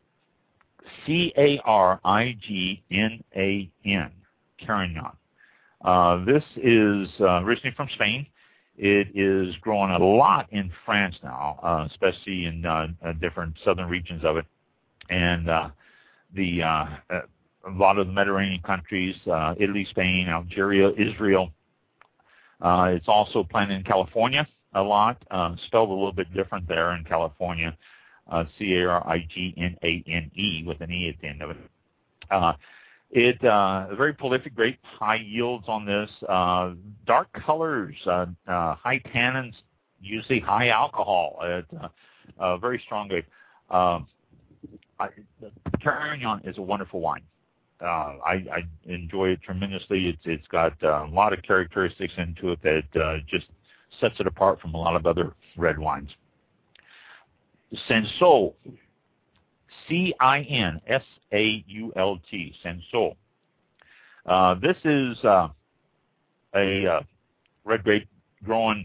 C A R I G N A N, Carignan. Uh, this is uh, originally from Spain. It is growing a lot in France now, uh, especially in uh, uh, different southern regions of it. And uh, the uh, uh, a lot of the Mediterranean countries, uh, Italy, Spain, Algeria, Israel. Uh, it's also planted in California a lot, uh, spelled a little bit different there in California. Uh, C A R I G N A N E with an E at the end of it. Uh, it uh, a very prolific grape, high yields on this, uh, dark colors, uh, uh, high tannins, usually high alcohol. It, uh, uh, very strong grape. Um, I, Carignan is a wonderful wine. Uh, I, I enjoy it tremendously. It's it's got uh, a lot of characteristics into it that uh, just sets it apart from a lot of other red wines. Cinsault, C I N S A U L T, Cinsault. Uh, this is uh, a uh, red grape growing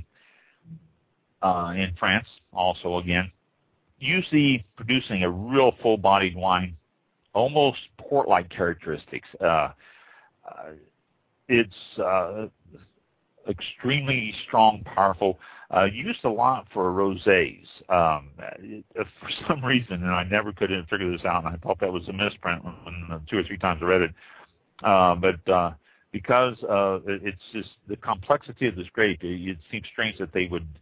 uh, in France also again, usually producing a real full-bodied wine, almost port-like characteristics. Uh, uh, it's uh, extremely strong, powerful. Uh, used a lot for rosés. Um, it, for some reason, and I never could figure this out, and I thought that was a misprint when, when two or three times I read it. Uh, but uh, because uh, it's just the complexity of this grape, it, it seems strange that they would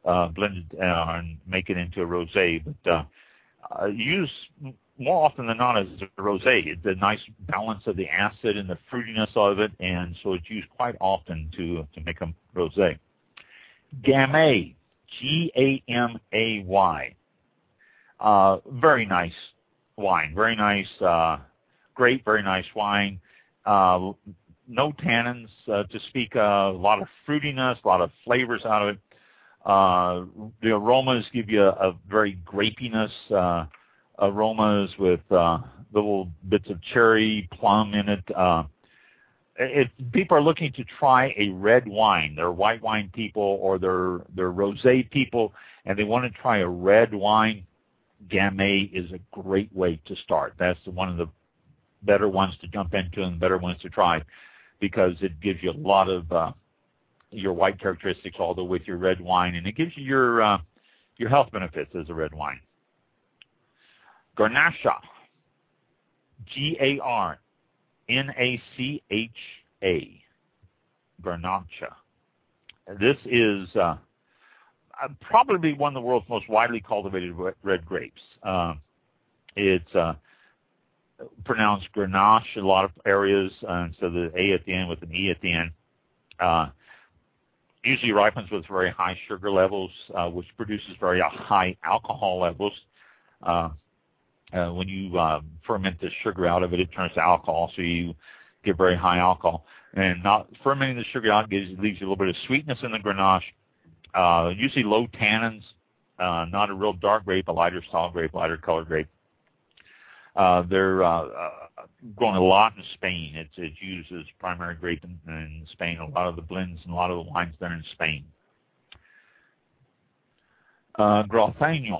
uh, blend it uh, and make it into a rosé. But uh, uh, use more often than not as a rosé. The nice balance of the acid and the fruitiness of it, and so it's used quite often to to make a rosé. Gamay, G A M A Y. Uh, very nice wine, very nice uh, grape, very nice wine. Uh, no tannins uh, to speak of, a lot of fruitiness, a lot of flavors out of it. Uh, the aromas give you a, a very grapiness, uh, aromas with uh, little bits of cherry, plum in it. Uh, if people are looking to try a red wine, they're white wine people or they're, they're rosé people, and they want to try a red wine, Gamay is a great way to start. That's one of the better ones to jump into and better ones to try, because it gives you a lot of uh, your white characteristics, although with your red wine, and it gives you your uh, your health benefits as a red wine. Garnacha, G A R N A C H A, Garnacha. This is uh, probably one of the world's most widely cultivated red grapes. Uh, it's uh, pronounced Grenache in a lot of areas, uh, so the A at the end with an E at the end. Uh, usually ripens with very high sugar levels, uh, which produces very high alcohol levels. Uh, uh, when you uh, ferment the sugar out of it, it turns to alcohol, so you get very high alcohol. And not fermenting the sugar out gives, leaves you a little bit of sweetness in the Grenache. Uh, usually low tannins, uh, not a real dark grape, a lighter style grape, lighter colored grape. Uh, they're uh, uh, grown a lot in Spain. It's, it's used as primary grape in, in Spain. A lot of the blends and a lot of the wines there in Spain. Uh, Graciano,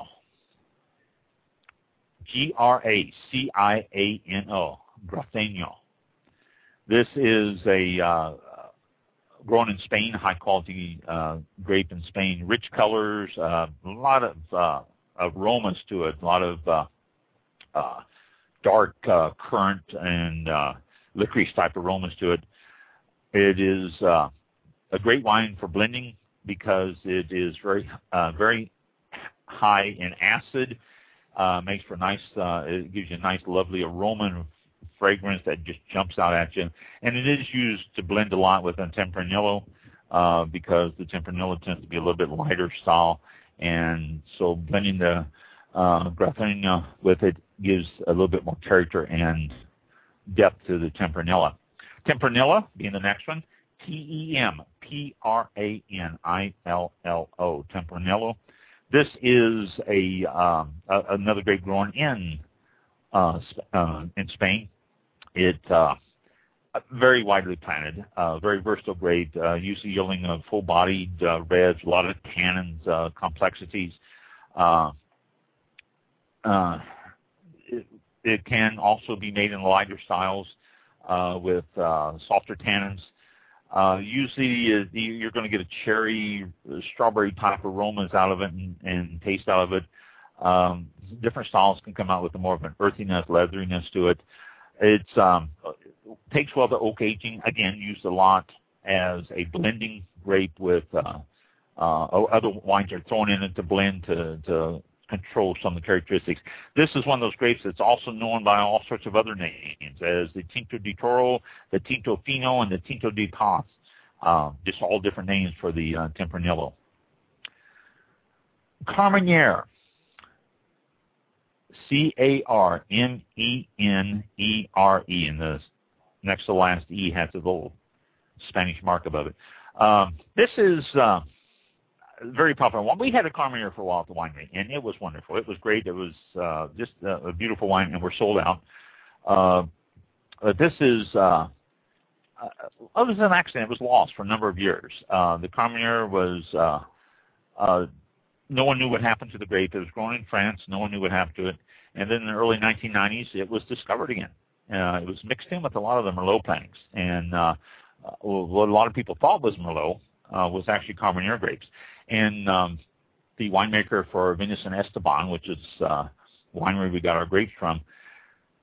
G R A C I A N O, Graciano. This is a uh, grown in Spain, high quality uh, grape in Spain. Rich colors, uh, a lot of uh, aromas to it, a lot of uh, uh, dark uh, currant and uh, licorice type aromas to it. It is uh, a great wine for blending because it is very, uh, very high in acid. Uh, makes for nice. Uh, it gives you a nice, lovely aroma and fragrance that just jumps out at you. And it is used to blend a lot with a Tempranillo uh, because the Tempranillo tends to be a little bit lighter style, and so blending the uh, Graciano with it gives a little bit more character and depth to the Tempranillo. Tempranillo being the next one, T E M P R A N I L L O, Tempranillo. This is a, um, a another grape grown in uh, uh, in Spain. It uh, very widely planted, uh, very versatile grape, uh, usually yielding a full-bodied uh, reds, a lot of tannins, uh, complexities. Uh, uh, it, it can also be made in lighter styles uh, with uh, softer tannins. Uh, usually uh, you're going to get a cherry, strawberry type aromas out of it and, and taste out of it. Um, different styles can come out with a more of an earthiness, leatheriness to it. It's um, takes well to oak aging. Again, used a lot as a blending grape with uh, uh, other wines are thrown in it to blend to, to control some of the characteristics. This is one of those grapes that's also known by all sorts of other names, as the Tinto di Toro, the Tinto Fino, and the Tinto di Paz. Uh, just all different names for the uh, Tempranillo. Carmenere, C A R M E N E R E, and the next to last E has a little Spanish mark above it. Um, this is uh, very popular one. We had a Carmenere for a while at the winery, and it was wonderful. It was great. It was uh, just a, a beautiful wine, and we're sold out. Uh, uh, this is, uh, uh, it was an accident. It was lost for a number of years. Uh, the Carmenere was, uh, uh, no one knew what happened to the grape. It was grown in France. No one knew what happened to it. And then in the early nineteen nineties, it was discovered again. Uh, it was mixed in with a lot of the Merlot plantings. And uh, what a lot of people thought was Merlot uh, was actually Carmenere grapes. And um, the winemaker for Viñas and Esteban, which is uh, the winery we got our grapes from,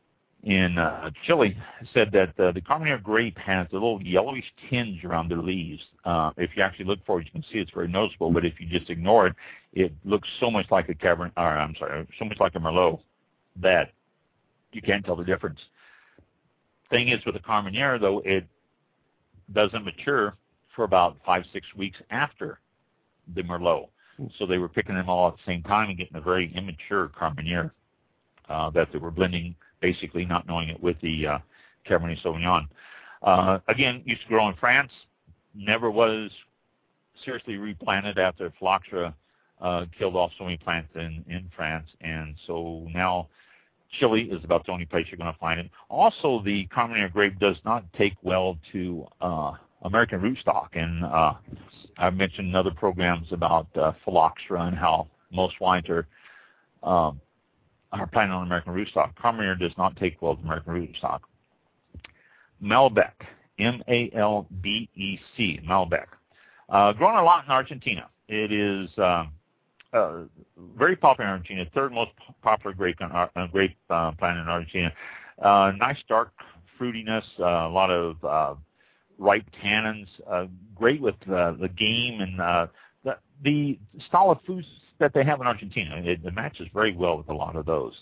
in uh, Chile said that uh, the Carmenere grape has a little yellowish tinge around the leaves. Uh, if you actually look for it, you can see it's very noticeable. But if you just ignore it, it looks so much like a Cabernet, or I'm sorry, so much like a Merlot that you can't tell the difference. Thing is, with the Carmenere, though, it doesn't mature for about five, six weeks after the Merlot. So they were picking them all at the same time and getting a very immature Carmenere uh, that they were blending, basically not knowing it, with the uh, Cabernet Sauvignon. Uh, again, used to grow in France, never was seriously replanted after phylloxera uh, killed off so many plants in, in France, and so now Chile is about the only place you're going to find it. Also, the Carmenere grape does not take well to uh, American rootstock, and uh, I've mentioned in other programs about uh, phylloxera and how most wines are um, are planted on American rootstock. Carmenere does not take well to American rootstock. Malbec, M A L B E C, Malbec. Uh, grown a lot in Argentina. It is uh, uh, very popular in Argentina, third most popular grape, in, uh, grape uh, plant in Argentina. Uh, nice dark fruitiness, uh, a lot of uh, ripe tannins, uh, great with uh, the game and uh, the, the style of foods that they have in Argentina. It, it matches very well with a lot of those.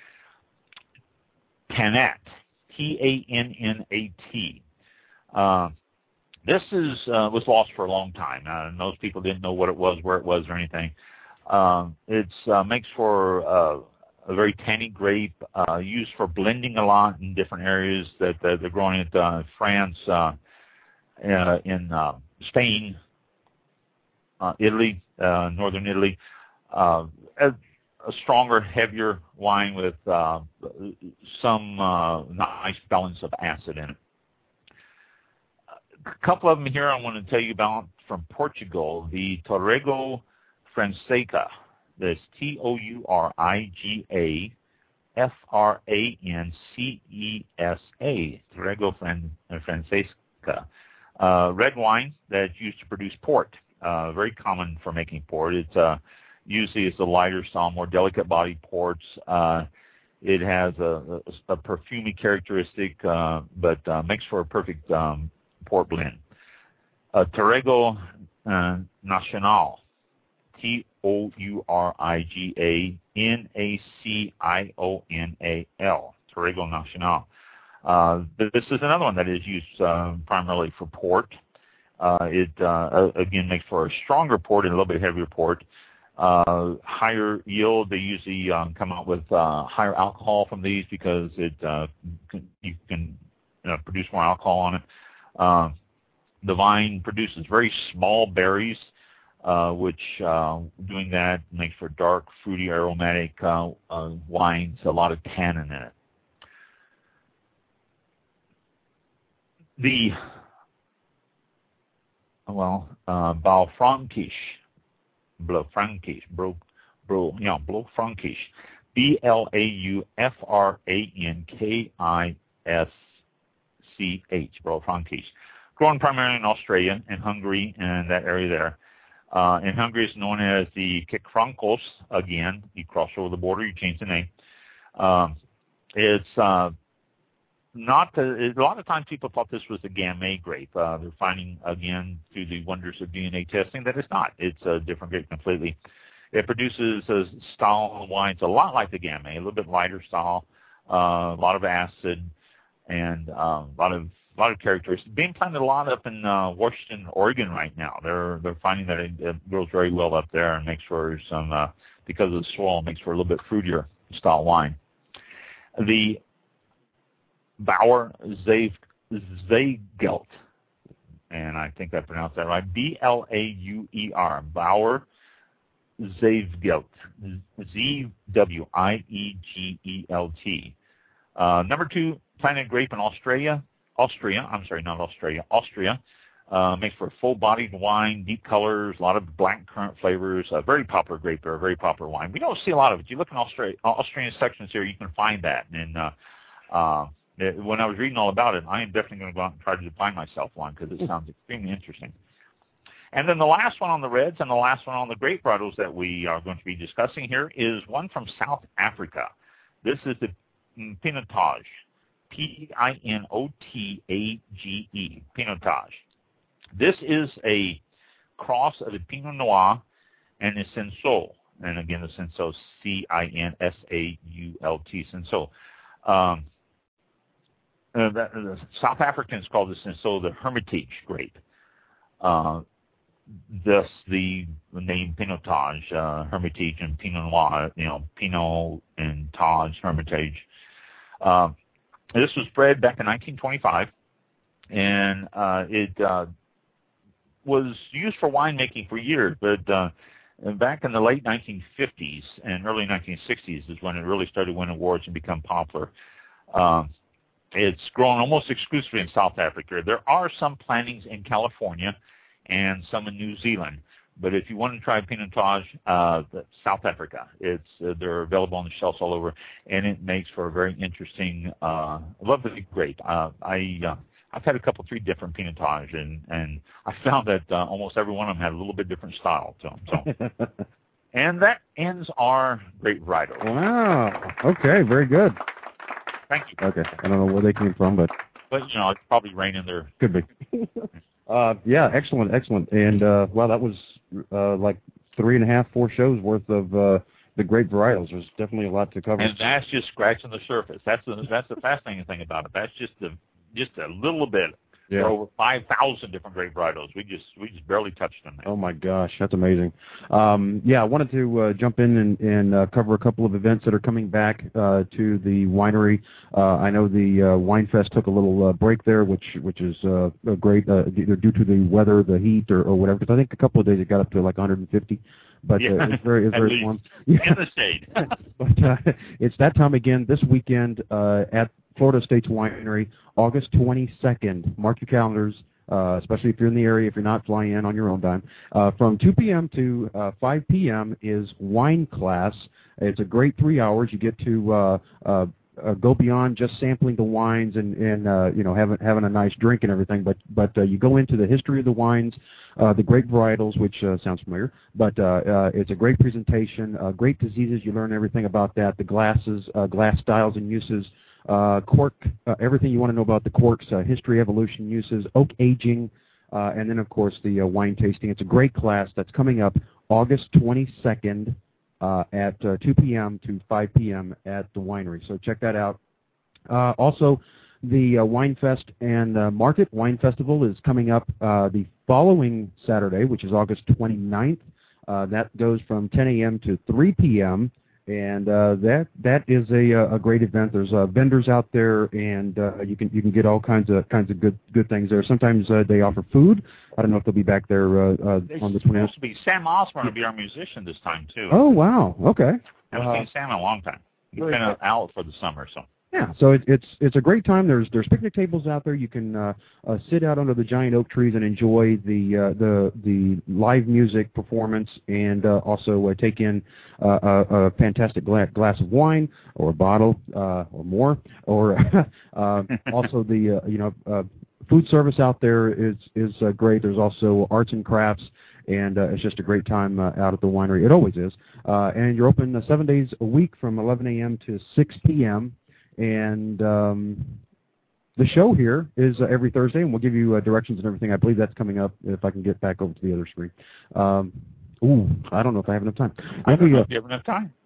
Tannat, T A N N A T. Uh, this is uh, was lost for a long time. Uh, most people didn't know what it was, where it was, or anything. Um, it uh, makes for uh, a very tanny grape, uh, used for blending a lot in different areas that uh, they're growing in uh, France, uh, uh, in uh, Spain, uh, Italy, uh, northern Italy. Uh, a, a stronger, heavier wine with uh, some uh, nice balance of acid in it. A couple of them here I want to tell you about from Portugal. The Touriga Franceca. That's T O U R I G A F R A N C E S A. Touriga Franceca. Uh, red wine that's used to produce port. Uh, very common for making port. It's uh, usually it's a lighter style, more delicate bodied ports. Uh, it has a, a, a perfumey characteristic, uh, but uh, makes for a perfect um, port blend. Uh, Touriga uh, Nacional, T O U R I G A N A C I O N A L, Touriga Nacional. Uh, this is another one that is used uh, primarily for port. Uh, it, uh, again, makes for a stronger port and a little bit heavier port. Uh, higher yield, they usually um, come out with uh, higher alcohol from these because it uh, can, you can you know, produce more alcohol on it. Uh, the vine produces very small berries, uh, which uh, doing that makes for dark, fruity, aromatic uh, uh, wines, a lot of tannin in it. The, well, uh, Blaufränkisch, Blaufränkisch, Bro, Bro, yeah, Blaufränkisch, B L A U F R A N K I S C H, Blaufränkisch. Grown primarily in Australia and Hungary and that area there. Uh, in Hungary, it's known as the Kikfrankos. Again, you cross over the border, you change the name. Um, it's uh, not the, a lot of times people thought this was a Gamay grape. Uh, they're finding, again, through the wonders of D N A testing, that it's not. It's a different grape completely. It produces a style of wines a lot like the Gamay, a little bit lighter style, uh, a lot of acid, and uh, a lot of a lot of characteristics. Being planted a lot up in uh, Washington, Oregon right now. They're they're finding that it, it grows very well up there and makes for some, uh, because of the soil, makes for a little bit fruitier style wine. The Bauer Zweigelt, and I think I pronounced that right, B L A U E R, Bauer Zweigelt, Z W I E G E L T. Uh, number two, planted grape in Australia. Austria, I'm sorry, not Australia, Austria. Uh, makes for a full-bodied wine, deep colors, a lot of black currant flavors, a very popular grape there, a very popular wine. We don't see a lot of it. You look in Australia, Australian sections here, you can find that. And uh, uh, it, when I was reading all about it, I am definitely going to go out and try to find myself one because it sounds extremely interesting. And then the last one on the reds and the last one on the grape varietals that we are going to be discussing here is one from South Africa. This is the Pinotage. P I N O T A G E, Pinotage. This is a cross of the Pinot Noir and the Cinsault. And again, the Cinsault, C I N S A U L T, Cinsault. Um, uh, the, the South Africans call the Cinsault the Hermitage grape. Uh, thus, the name Pinotage, uh, Hermitage and Pinot Noir, you know, Pinot and Tage, Hermitage. Uh, this was bred back in nineteen twenty-five, and uh, it uh, was used for winemaking for years, but uh, back in the late nineteen fifties and early nineteen sixties is when it really started winning awards and become popular. Um, it's grown almost exclusively in South Africa. There are some plantings in California and some in New Zealand. But if you want to try Pinotage, uh, South Africa, it's uh, they're available on the shelves all over, and it makes for a very interesting, uh, lovely grape. Uh, I uh, I've had a couple, three different Pinotage, and and I found that uh, almost every one of them had a little bit different style to them. So, and that ends our grape varietal. Wow. Okay. Very good. Thank you. Okay. I don't know where they came from, but but you know, it's probably raining there. Could be. Uh, yeah, excellent, excellent. And, uh, well, that was, uh, like three and a half, four shows worth of, uh, the great varietals. There's definitely a lot to cover. And that's just scratching the surface. That's the, that's the fascinating thing about it. That's just the, just a little bit. Yeah. There are over five thousand different grape varietals. We just, we just barely touched them there. Oh my gosh, that's amazing. Um, yeah, I wanted to uh, jump in and, and uh, cover a couple of events that are coming back uh, to the winery. Uh, I know the uh, Wine Fest took a little uh, break there, which which is uh, great, uh, either due to the weather, the heat, or, or whatever. Because I think a couple of days it got up to like one hundred fifty. But yeah. uh, it's very, it's very warm. In the shade. But uh, it's that time again this weekend uh, at Florida Estates Winery, August twenty-second. Mark your calendars, uh, especially if you're in the area, if you're not flying in on your own dime. Uh, from two p.m. to uh, five p.m. is wine class. It's a great three hours. You get to uh, uh, uh, go beyond just sampling the wines and, and uh, you know, having having a nice drink and everything, but but uh, you go into the history of the wines, uh, the grape varietals, which uh, sounds familiar, but uh, uh, it's a great presentation, uh, great diseases. You learn everything about that, the glasses, uh, glass styles and uses, uh, cork, uh, everything you want to know about the corks, uh, history, evolution, uses, oak aging, uh, and then, of course, the uh, wine tasting. It's a great class that's coming up August twenty-second. Uh, at uh, two p.m. to five p.m. at the winery. So check that out. Uh, also, the uh, Wine Fest and uh, Market Wine Festival is coming up uh, the following Saturday, which is August twenty-ninth. Uh, that goes from ten a.m. to three p.m. And uh, that that is a a great event. There's uh, vendors out there, and uh, you can you can get all kinds of kinds of good good things there. Sometimes uh, they offer food. I don't know if they'll be back there uh, uh, on the twentieth. Supposed to be Sam Osborne will be our musician this time too. Oh wow! Okay. I haven't uh, seen Sam in a long time. He's been cool. out for the summer, so. Yeah, so it, it's it's a great time. There's there's picnic tables out there. You can uh, uh, sit out under the giant oak trees and enjoy the uh, the the live music performance, and uh, also uh, take in uh, a, a fantastic gla- glass of wine or a bottle uh, or more, or uh, also the uh, you know uh, food service out there is is uh, great. There's also arts and crafts. And uh, it's just a great time uh, out at the winery. It always is. Uh, and you're open uh, seven days a week from eleven a.m. to six p.m. And um, the show here is uh, every Thursday, and we'll give you uh, directions and everything. I believe that's coming up if I can get back over to the other screen. Um, ooh, I don't know if I have enough time. I don't know if you have enough time.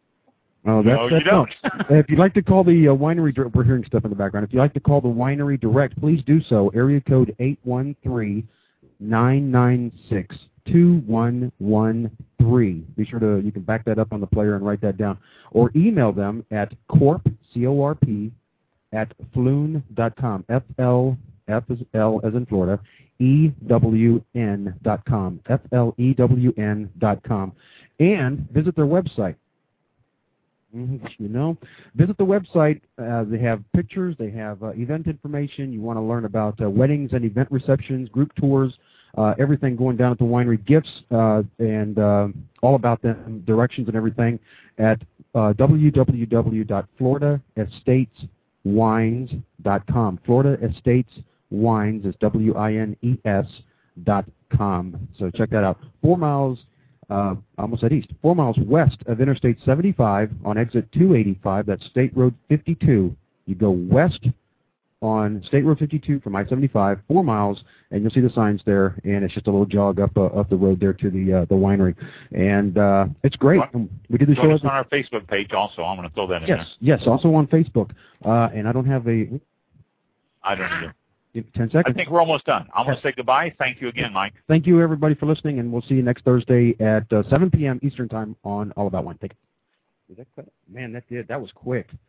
Oh, that's, no, that's you don't. If you'd like to call the uh, winery, we're hearing stuff in the background. If you'd like to call the winery direct, please do so. Area code eight one three, nine nine six, two one one three. Be sure to, you can back that up on the player and write that down. Or email them at corp, C O R P, at floon dot com. F L, F as L as in Florida, E W N dot com. F L E W N dot com. And visit their website. You know, visit the website. Uh, they have pictures. They have uh, event information. You want to learn about uh, weddings and event receptions, group tours, uh, everything going down at the winery, gifts, uh, and uh, all about them, directions and everything at uh, w w w dot florida estates wines dot com. Florida Estates Wines is W I N E S dot com. So check that out. Four miles. Uh, almost at east, four miles west of Interstate seventy-five on exit two eighty-five. That's State Road fifty-two. You go west on State Road fifty-two from I seventy-five, four miles, and you'll see the signs there, and it's just a little jog up uh, up the road there to the uh, the winery, and uh, it's great. What? We did the Join show us on our Facebook page also. I'm going to throw that in yes, there. yes, also on Facebook, uh, and I don't have a. I don't either. Ten seconds. I think we're almost done. I'm going to say goodbye. Thank you again, Mike. Thank you, everybody, for listening, and we'll see you next Thursday at uh, seven p.m. Eastern Time on All About Wine. Take it. Did that cut? Man, that did. That was quick.